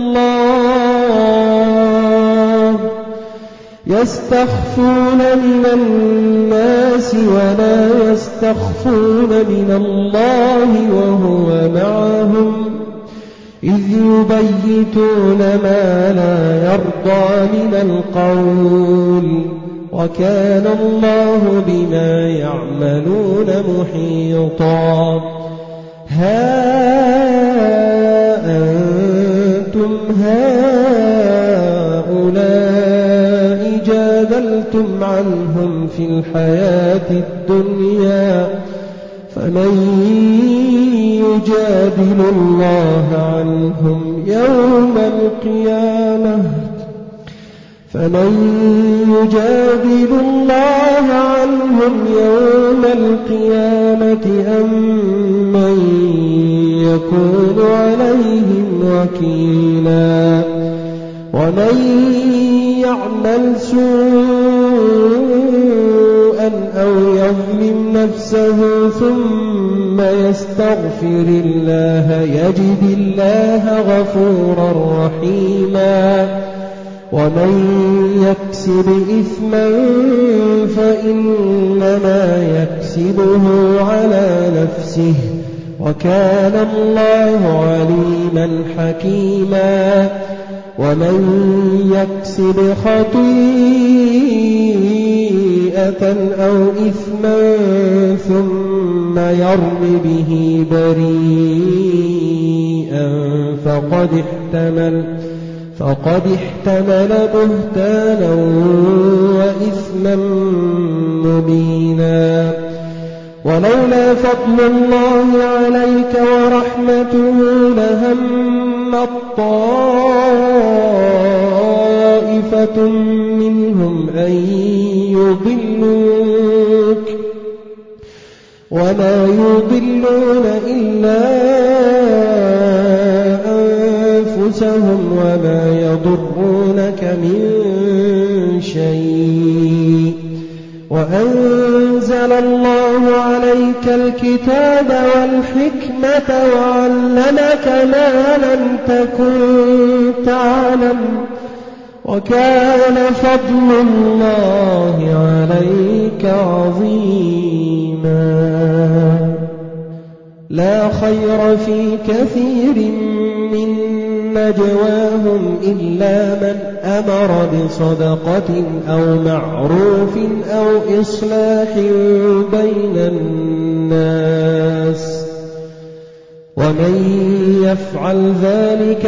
اللَّهِ يَسْتَخْفُونَ مِنَ النَّاسِ وَلَا يَسْتَخْفُونَ مِنَ اللَّهِ وَهُوَ مَعَهُمْ إِذْ يُبَيِّتُونَ مَا لَا يَرْضَىٰ مِنَ الْقَوْلِ وَكَانَ اللَّهُ بِمَا يَعْمَلُونَ مُحِيطًا. هَا أَنتُمْ هَؤُلَاءِ جَادَلْتُمْ عَنْهُمْ فِي الْحَيَاةِ الدُّنْيَا فَمَن يُجَادِلُ اللَّهَ عَنْهُمْ يَوْمَ الْقِيَامَةِ أَم مَّن يَكُونُ عَلَيْهِمْ وَكِيلًا. وَمَن يَعْمَلْ سُوءًا أَوْ يظلم نفسه ثم يستغفر الله يجد الله غفورا رحيما ومن يكسب إثما فإنما يكسبه على نفسه وكان الله عليما حكيما ومن يكسب خطيئة أو إثما ثم يرم به بريئا فقد احتمل بهتانا وإثما مبينا ولولا فضل الله عليك ورحمته لهمت طائفة منهم أن يضلوك وما يضلون إلا أنفسهم وما يضرونك من شيء وأنزل الله عليك الكتاب والحكمة وعلمك ما لم تكن تعلم وكان فضل الله عليك عظيما لا خير في كثير من نجواهم إلا من أمر بصدقة أو معروف أو إصلاح بين الناس ومن يفعل ذلك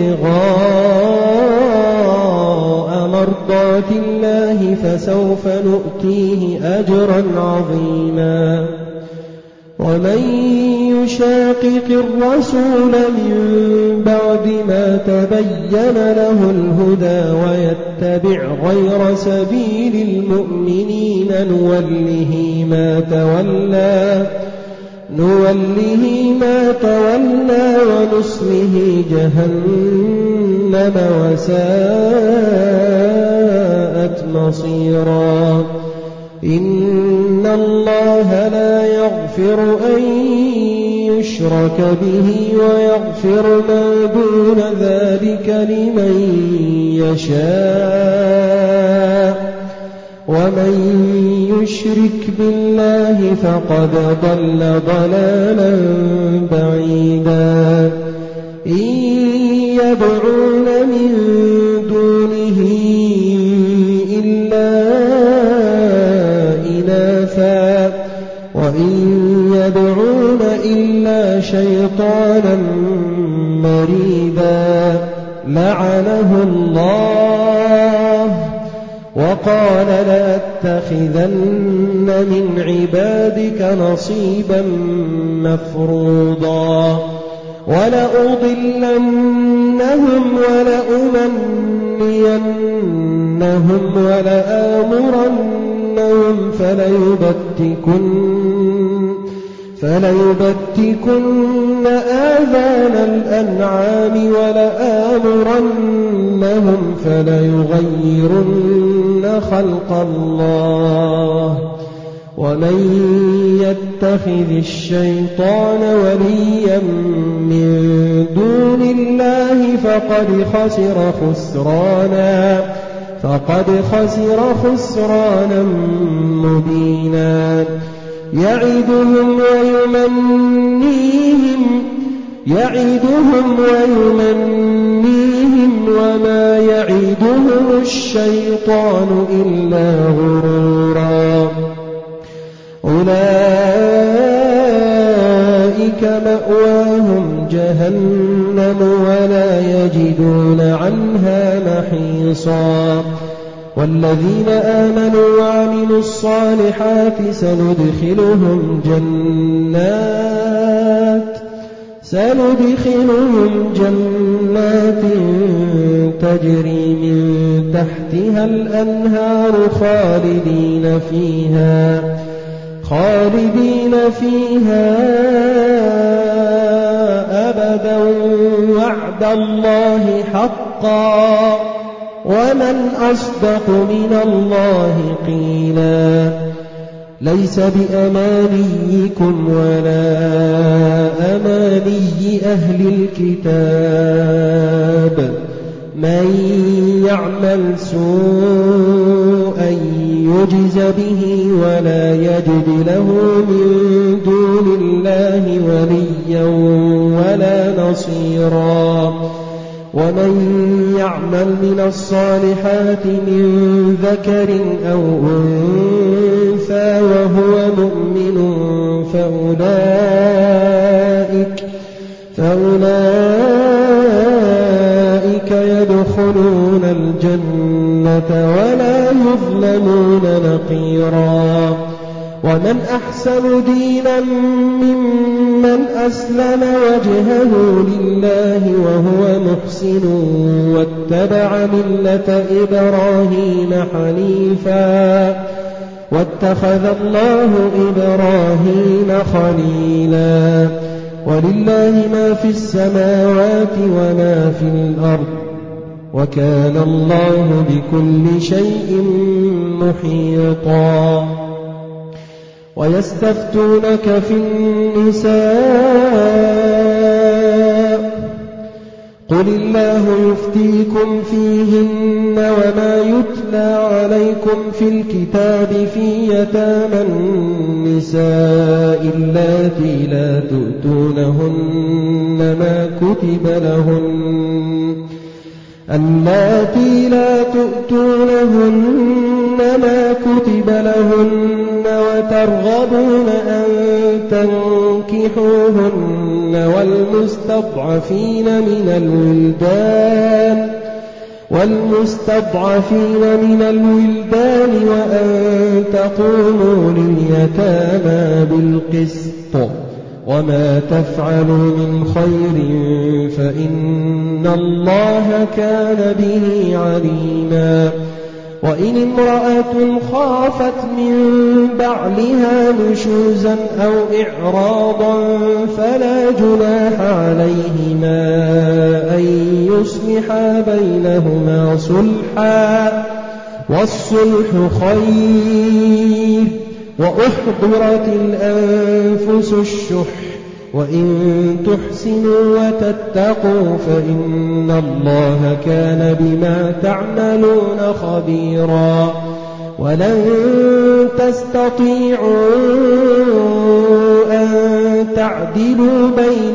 ابتغاء مرضات الله فسوف نؤتيه أجرا عظيما ومن يشاقق الرسول من بعد ما تبين له الهدى ويتبع غير سبيل المؤمنين نوله ما تولى ونصله جهنم وساءت مصيرا إن الله لا يغفر أن يشرك به ويغفر ما دون ذلك لمن يشاء ومن يشرك بالله فقد ضل ضلالا بعيدا إن يدعون من دونه إلا إناثا وإن يدعون إلا شيطانا مريدا لعنه الله وقال لأتخذن من عبادك نصيبا مفروضا ولأضلنهم ولأمنينهم ولآمرنهم فليبتكن آذان الأنعام ولآمرنهم فليغيرن خلق الله ومن يتخذ الشيطان وليا من دون الله فقد خسر خسرانا مبينا يعدهم ويمنيهم وما يعدهم الشيطان إلا غرورا أولئك مأواهم جهنم ولا يجدون عنها محيصا والذين آمنوا وعملوا الصالحات سندخلهم جنات تجري من تحتها الأنهار خالدين فيها أبدا وعد الله حقا ومن أصدق من الله قيلا ليس بأمانيكم ولا أماني أهل الكتاب من يعمل سوءا يجز به ولا يجد له من دون الله وليا ولا نصيرا ومن يعمل من الصالحات من ذكر أو أنثى وهو مؤمن فأولئك يدخلون الجنة ولا يظلمون نقيرا ومن أحسن دينا ممن أسلم وجهه لله وهو محسن واتبع ملة إبراهيم حنيفا واتخذ الله إبراهيم خليلا ولله ما في السماوات وما في الأرض وكان الله بكل شيء محيطا ويستفتونك في النساء قل الله يفتيكم فيهن وما يتلى عليكم في الكتاب في يتامى النساء اللاتي لا تؤتونهن ما كتب لهن وترغبون أن تنكحوهن والمستضعفين من الولدان وأن تقوموا لليتامى بالقسط وما تفعلوا من خير فإن الله كان به عليما وإن امرأة خافت من بعلها نشوزا أو إعراضا فلا جناح عليهما أن يصلحا بينهما صلحا والصلح خير وأحضرت الأنفس الشح وإن تحسنوا وتتقوا فإن الله كان بما تعملون خبيرا ولن تستطيعوا أن تعدلوا بين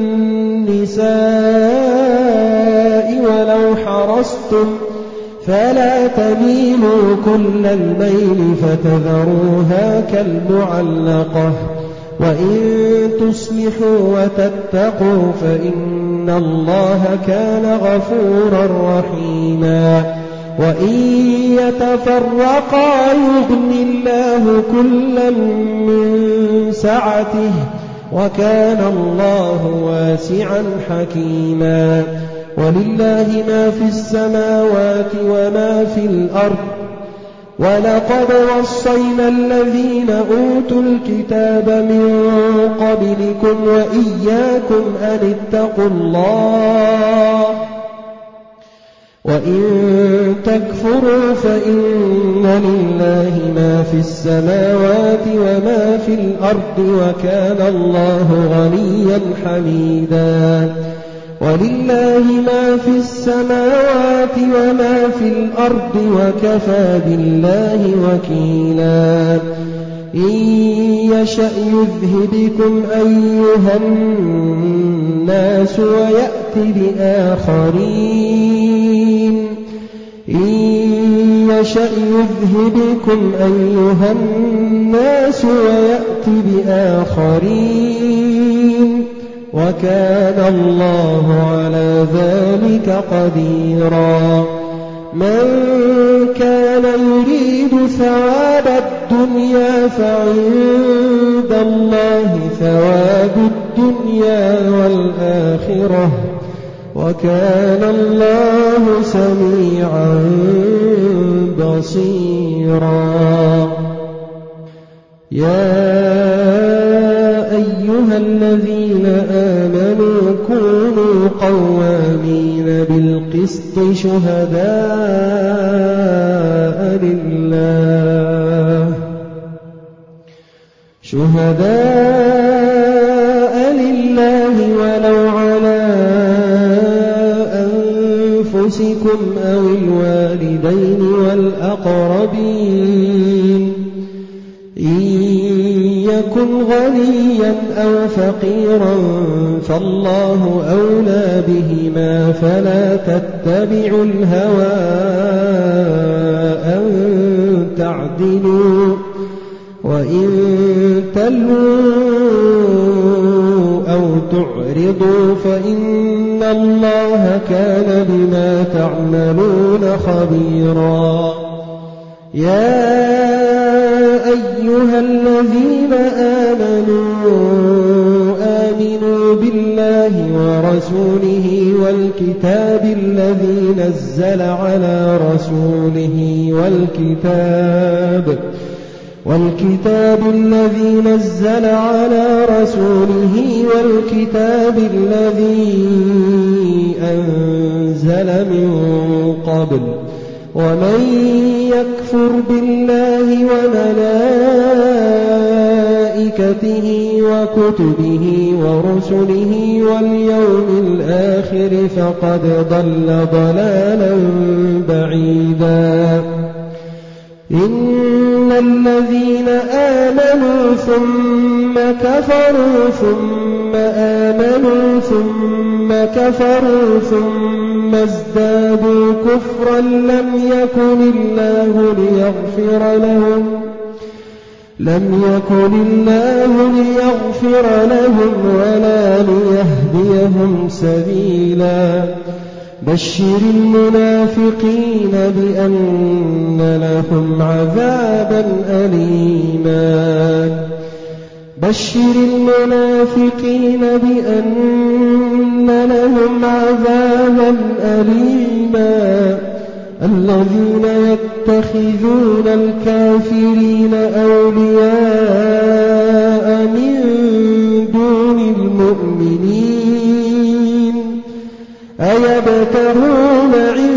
النساء ولو حرصتم فلا تميلوا كل الميل فتذروها كالمعلقة وإن تصلحوا وتتقوا فإن الله كان غفورا رحيما وإن يتفرقا يغن الله كلا من سعته وكان الله واسعا حكيما ولله ما في السماوات وما في الأرض ولقد وصينا الذين أوتوا الكتاب من قبلكم وإياكم أن اتقوا الله وإن تكفروا فإن لله ما في السماوات وما في الأرض وكان الله غنيا حميدا ولله ما في السماوات وما في الأرض وكفى بالله وكيلا إن يشأ يذهبكم أيها الناس ويأت بآخرين إن يشأ يذهبكم أيها الناس ويأت بآخرين وكان الله على ذلك قديرا من كان يريد ثواب الدنيا فعند الله ثواب الدنيا والآخرة وكان الله سميعا بصيرا يا أيها الذين آمنوا كونوا قوامين بالقسط شهداء لله شهداء لله ولو على أنفسكم أو الوالدين والأقربين إن يكن غنيا أو فقيرا فالله أولى بهما فلا تتبعوا الهوى أن تعدلوا وإن تلووا أو تعرضوا فإن الله كان بما تعملون خبيرا يا أيها الذين آمنوا بالله ورسوله والكتاب الذي نزل على رسوله والكتاب الذي أنزل من قبل ومن يكفر بالله وملائكته وكتبه ورسله واليوم الآخر فقد ضل ضلالا بعيدا إن الذين آمنوا ثم كفروا ثم آمنوا ثم كفروا ثم ازدادوا كفرا لم يكن الله ليغفر لهم ولا ليهديهم سبيلا بشر المنافقين بأن لهم عذابا أليما الذين يتخذون الكافرين أولياء من دون المؤمنين أيبتغون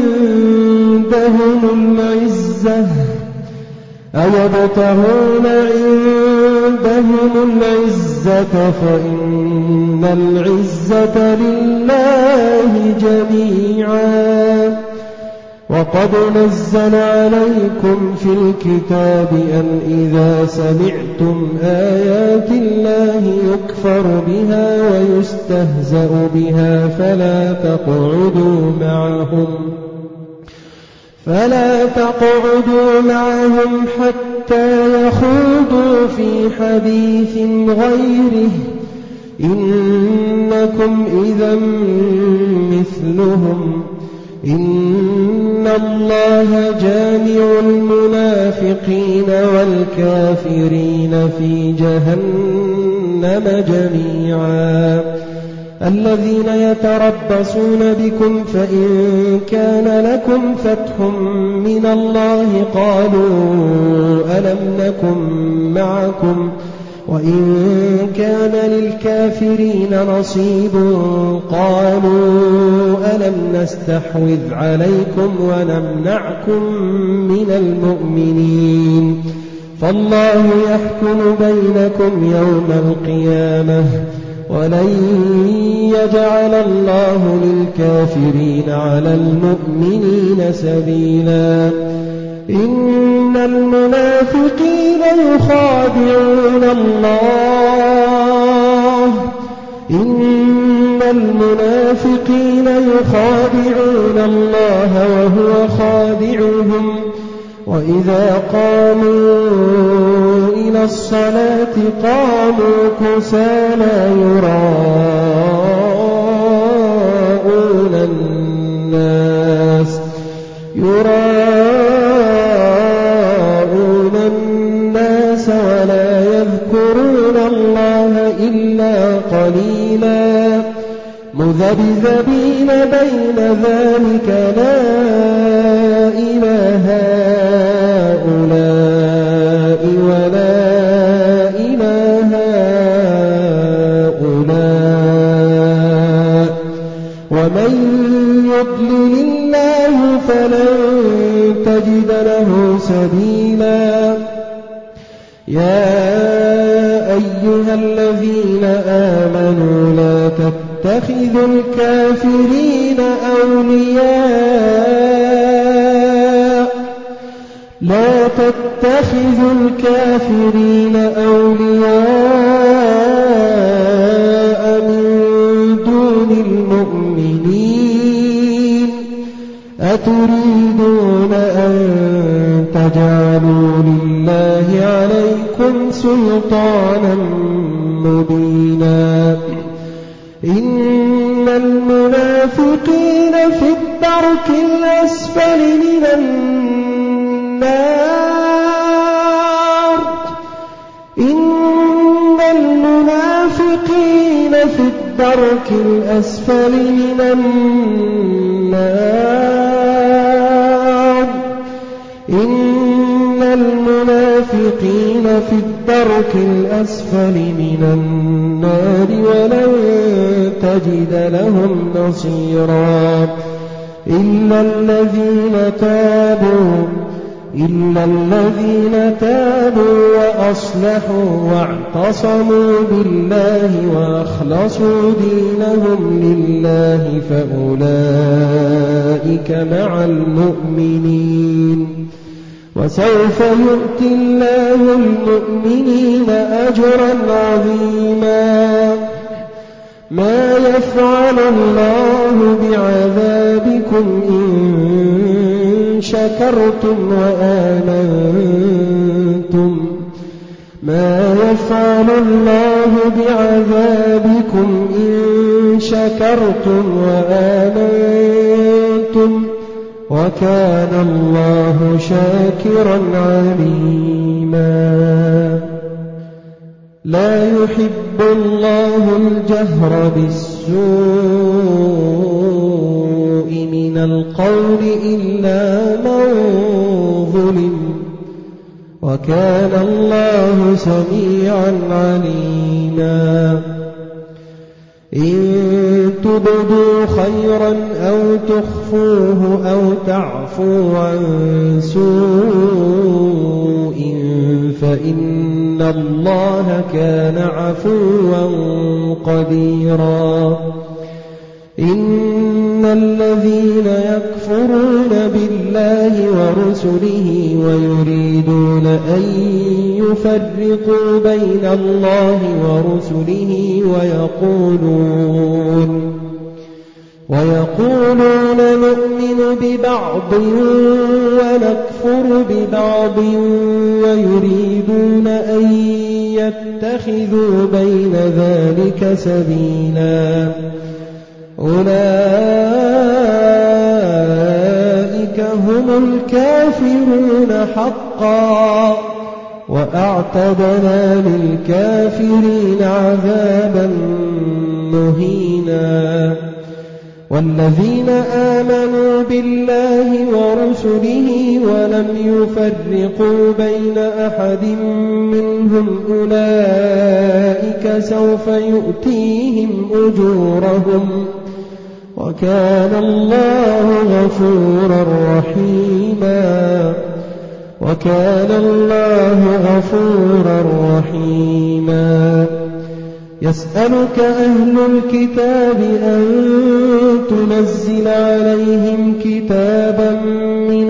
عندهم العزة فإن العزة لله جميعا وقد نزل عليكم في الكتاب أن إذا سمعتم آيات الله يكفر بها ويستهزأ بها فلا تقعدوا معهم حتى يخوضوا في حديث غيره إنكم إذا مثلهم إن الله جامع المنافقين والكافرين في جهنم جميعا الذين يتربصون بكم فإن كان لكم فتح من الله قالوا ألم نكن معكم وإن كان للكافرين نصيب قالوا ألم نستحوذ عليكم ونمنعكم من المؤمنين فالله يحكم بينكم يوم القيامة ولن يجعل الله للكافرين على المؤمنين سبيلا إن المنافقين يخادعون الله وهو خادعهم وإذا قاموا إلى الصلاة قاموا كسالى يراءون الناس ولا يذكرون الله إلا قليلا مذبذبين بين ذلك لا إلى هؤلاء ولا إلى هؤلاء ومن يضلل الله فلن تجد له سبيلا يا الذين آمنوا لا تتخذوا الكافرين أولياء من دون المؤمنين أتريدون أن تجعلوا لله عليكم سلطانا مبينا إن المنافقين في الدرك الأسفل من النار إن المنافقين في الدرك الأسفل من النار إن المنافقين في الدرك الأسفل من النار ولن تجد لهم نصيرا إلا الذين تابوا وأصلحوا واعتصموا بالله وأخلصوا دينهم لله فأولئك مع المؤمنين وسوف يؤتي الله المؤمنين أجرا عظيما ما يفعل الله بعذابكم إن شكرتم وآمنتم ما يفعل الله بعذابكم إن شكرتم وآمنتم وكان الله شاكرا عليما لا يحب الله الجهر بالسوء من القول إلا من ظلم وكان الله سميعا عليما إن تبدوا خيرا أو تخفوه أو تعفوا عن سوء فإن الله كان عفوا قديرا إن الذين يكفرون بالله ورسله ويريدون أن يفرقوا بين الله ورسله ويقولون نؤمن ببعض ونكفر ببعض ويريدون أن يتخذوا بين ذلك سبيلا أولئك هم الكافرون حقا وأعتدنا للكافرين عذابا مهينا والذين آمنوا بالله ورسله ولم يفرقوا بين أحد منهم أولئك سوف يؤتيهم أجورهم وكان الله غفورا رحيما يسألك أهل الكتاب أن تنزل عليهم كتابا من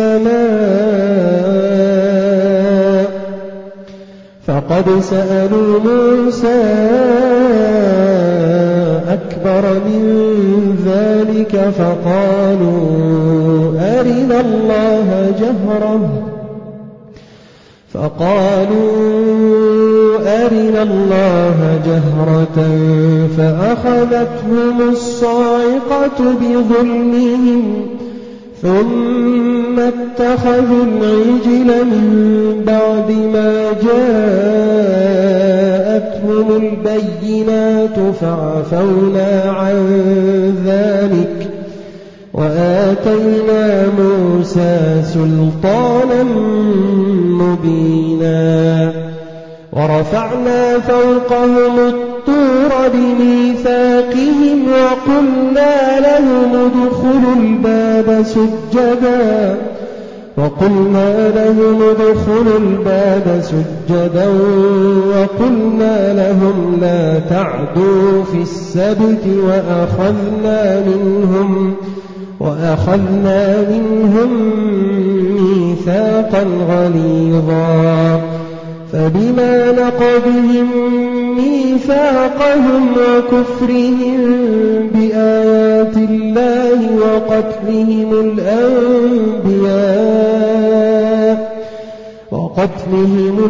السماء فقد سألوا موسى أكبر من ذلك فقالوا أرنا الله جهرة فأخذتهم الصاعقة بظلمهم ثم اتخذوا العجل من بعد ما جاءتهم البينات فعفونا عن ذلك وآتينا موسى سلطانا مبينا ورفعنا فوقهم الطور بميثاقهم وقلنا لهم ادخلوا الباب سجدا وقلنا لهم ادخلوا الباب سجدا وقلنا لهم لا تعدوا في السبت وأخذنا منهم ميثاقا غليظا فبما نقضهم ميثاقهم وكفرهم بآيات الله وقتلهم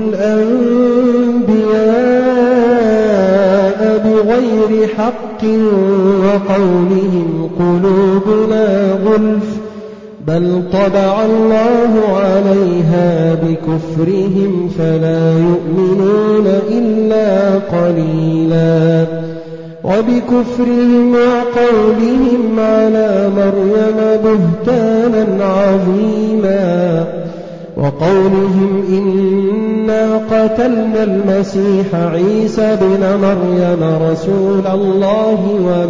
الأنبياء بغير حق وقولهم قلوبنا غلف بل طبع الله عليها بكفرهم فلا يؤمنون إلا قليلا وبكفرهم وقولهم على مريم بهتانا عظيما وقولهم إنا قتلنا المسيح عيسى ابن مريم رسول الله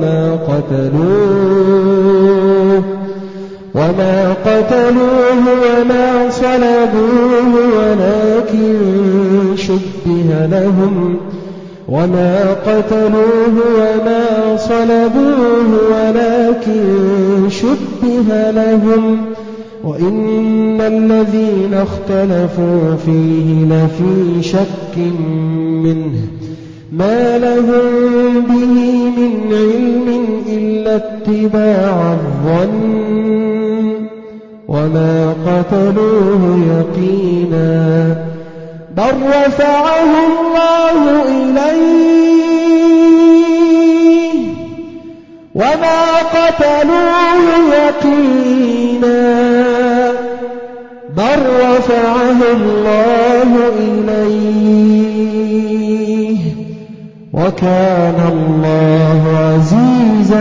وما قتلوه وما صلبوه ولكن شبه لهم وإن الذين اختلفوا فيه لفي شك منه ما لهم به من علم إلا اتباع الظن وما قتلوه يقينا بل رفعه الله إليه وما قتلوه يقينا بل رفعه الله إليه وكان الله عزيزا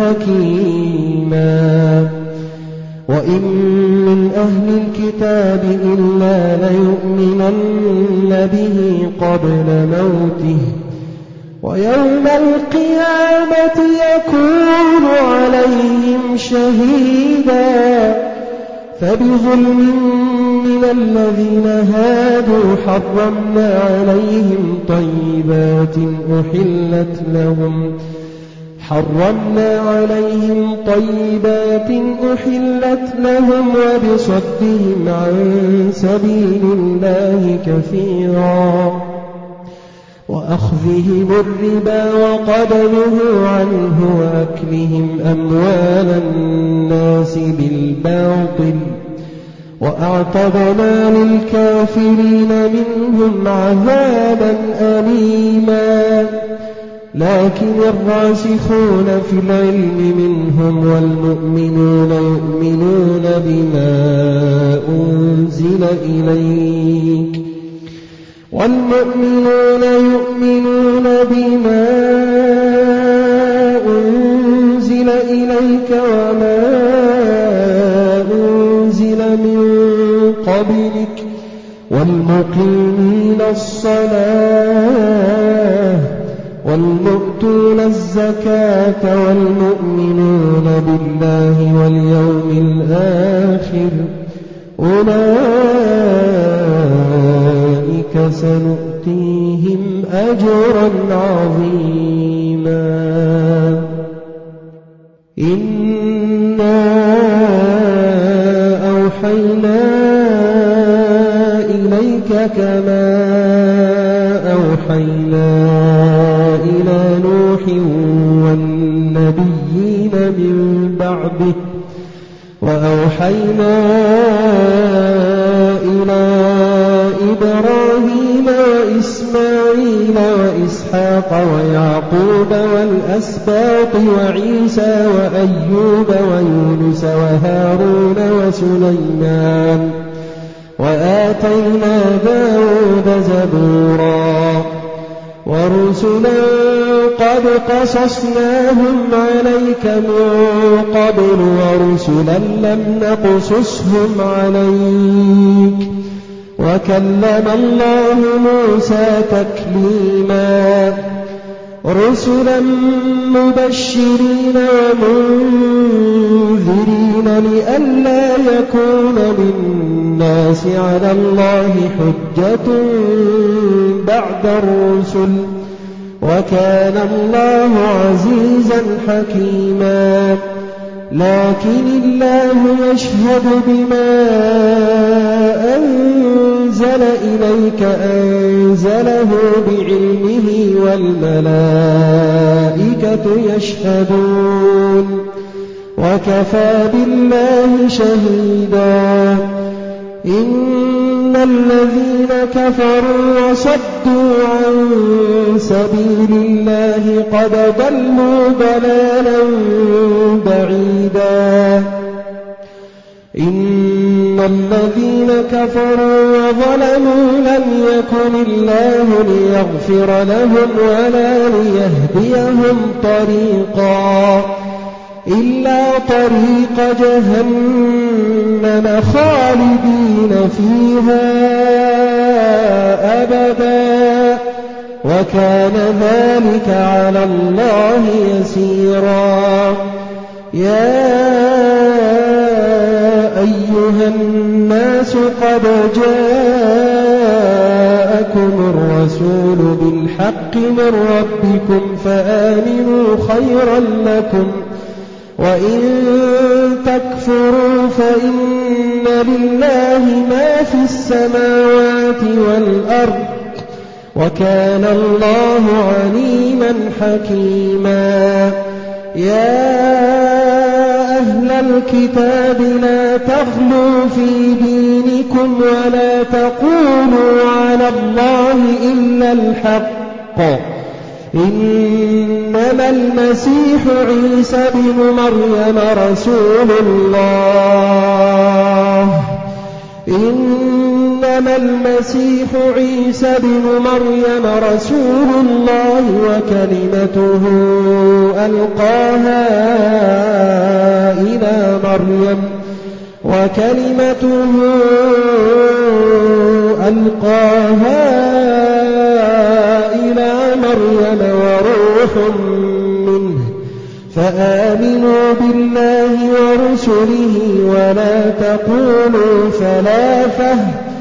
حكيما وإن من أهل الكتاب إلا ليؤمنن به قبل موته ويوم القيامة يكون عليهم شهيدا فبظلم من الذين هادوا حرمنا عليهم طيبات أحلت لهم وبصدهم عن سبيل الله كثيرا وأخذهم الربا وقد نهوا عنه وأكلهم أموال الناس بالباطل وأعتدنا للكافرين منهم عذابا أليما لكن الراسخون في العلم منهم والمؤمنون يؤمنون بما أنزل إليك وما أنزل من قبلك والمقيمين الصلاة والمؤتون الزكاة والمؤمنون بالله واليوم الآخر أولئك سنؤتيهم أجرا عظيما إنا أوحينا إليك كما أوحينا إلى نوح والنبيين من بعده وأوحينا إلى إبراهيم وإسماعيل وإسحاق ويعقوب والأسباط وعيسى وأيوب ويونس وهارون وسليمان وآتينا داود زبورا ورسلا قد قصصناهم عليك من قبل ورسلا لم نقصصهم عليك وكلم الله موسى تكليما رسلا مبشرين ومنذرين لئلا يكون للناس على الله حجة بعد الرسل وكان الله عزيزا حكيما لكن الله يشهد بما أنزل إليك أنزله بعلمه والملائكة يشهدون وكفى بالله شهيدا إن الذين كفروا وصدوا عن سبيل الله قد ضلوا ضلالا بعيدا إن الذين كفروا وظلموا لم يكن الله ليغفر لهم ولا ليهديهم طريقا إلا طريق جهنم خالدين فيها أبدا وكان ذلك على الله يسيرا يا أيها الناس قد جاءكم الرسول بالحق من ربكم فآمنوا خيرا لكم وإن تكفروا فإن لله ما في السماوات والأرض وكان الله عليما حكيما يا أهل الكتاب لا تغلوا في دينكم ولا تقولوا على الله إلا الحق إنما المسيح عيسى بن مريم رسول الله إنما المسيح عيسى بن مريم رسول الله وكلمته ألقاها إلى مريم وروح منه فآمنوا بالله ورسله ولا تقولوا ثلاثة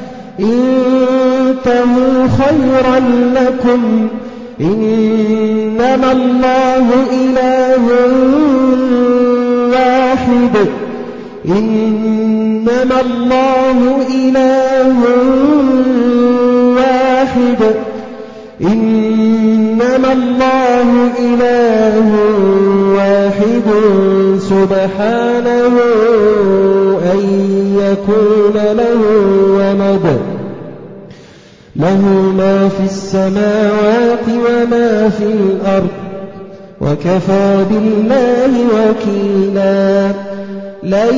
انتهوا خيرا لكم إنما الله إله واحد سبحانه أن يكون له ولد له ما في السماوات وما في الأرض وكفى بالله وكيلا لن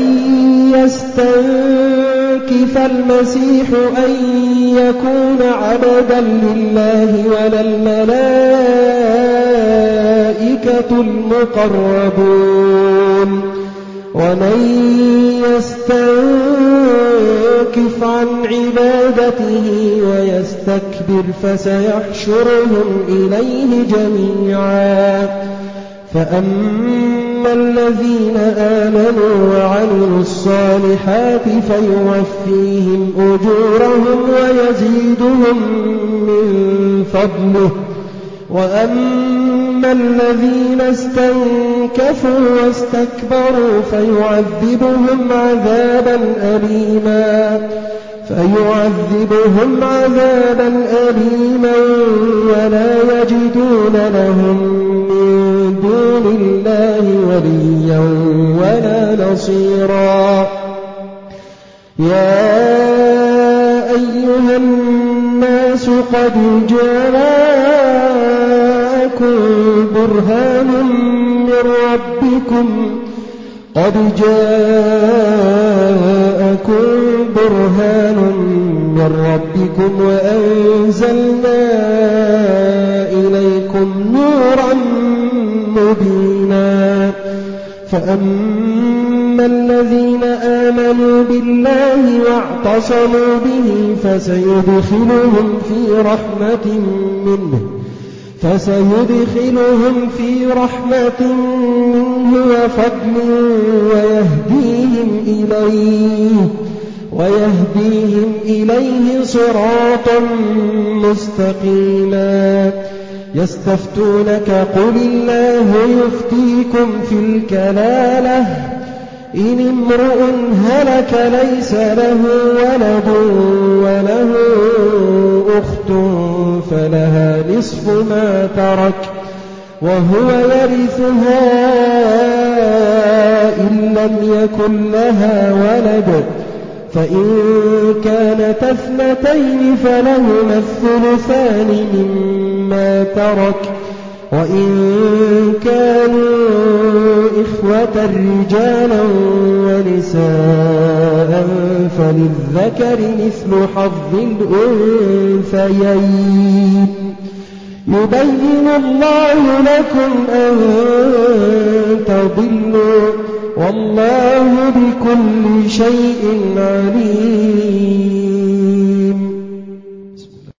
يستنكف المسيح أن يكون عبدا لله ولا الملائكة المقربون ومن يستنكف عن عبادته ويستكبر فسيحشرهم إليه جميعا فأما الذين آمنوا وعملوا الصالحات فيوفيهم أجورهم ويزيدهم من فضله وأما الذين استنكفوا واستكبروا فيعذبهم عذابا أليما ولا يجدون لهم من دون الله وليا ولا نصيرا يا أيها الناس قد جاءكم برهان من ربكم وأنزلنا إليكم نورا مبينا فأما الذين آمنوا بالله واعتصموا به فسيدخلهم فسيدخلهم في رحمة منه وفضل ويهديهم إليه صراطا مستقيما. يستفتونك قل الله يفتيكم في الكلالة إن امرؤ هلك ليس له ولد وله أخت فلها نصف ما ترك وهو يرثها إن لم يكن لها ولد فإن كانت اثنتين فلهما الثلثان مما ترك وإن كانوا إخوة رجالا ونساء فللذكر مثل حظ الأنثيين يبين الله لكم أن تضلوا والله بكل شيء عليم.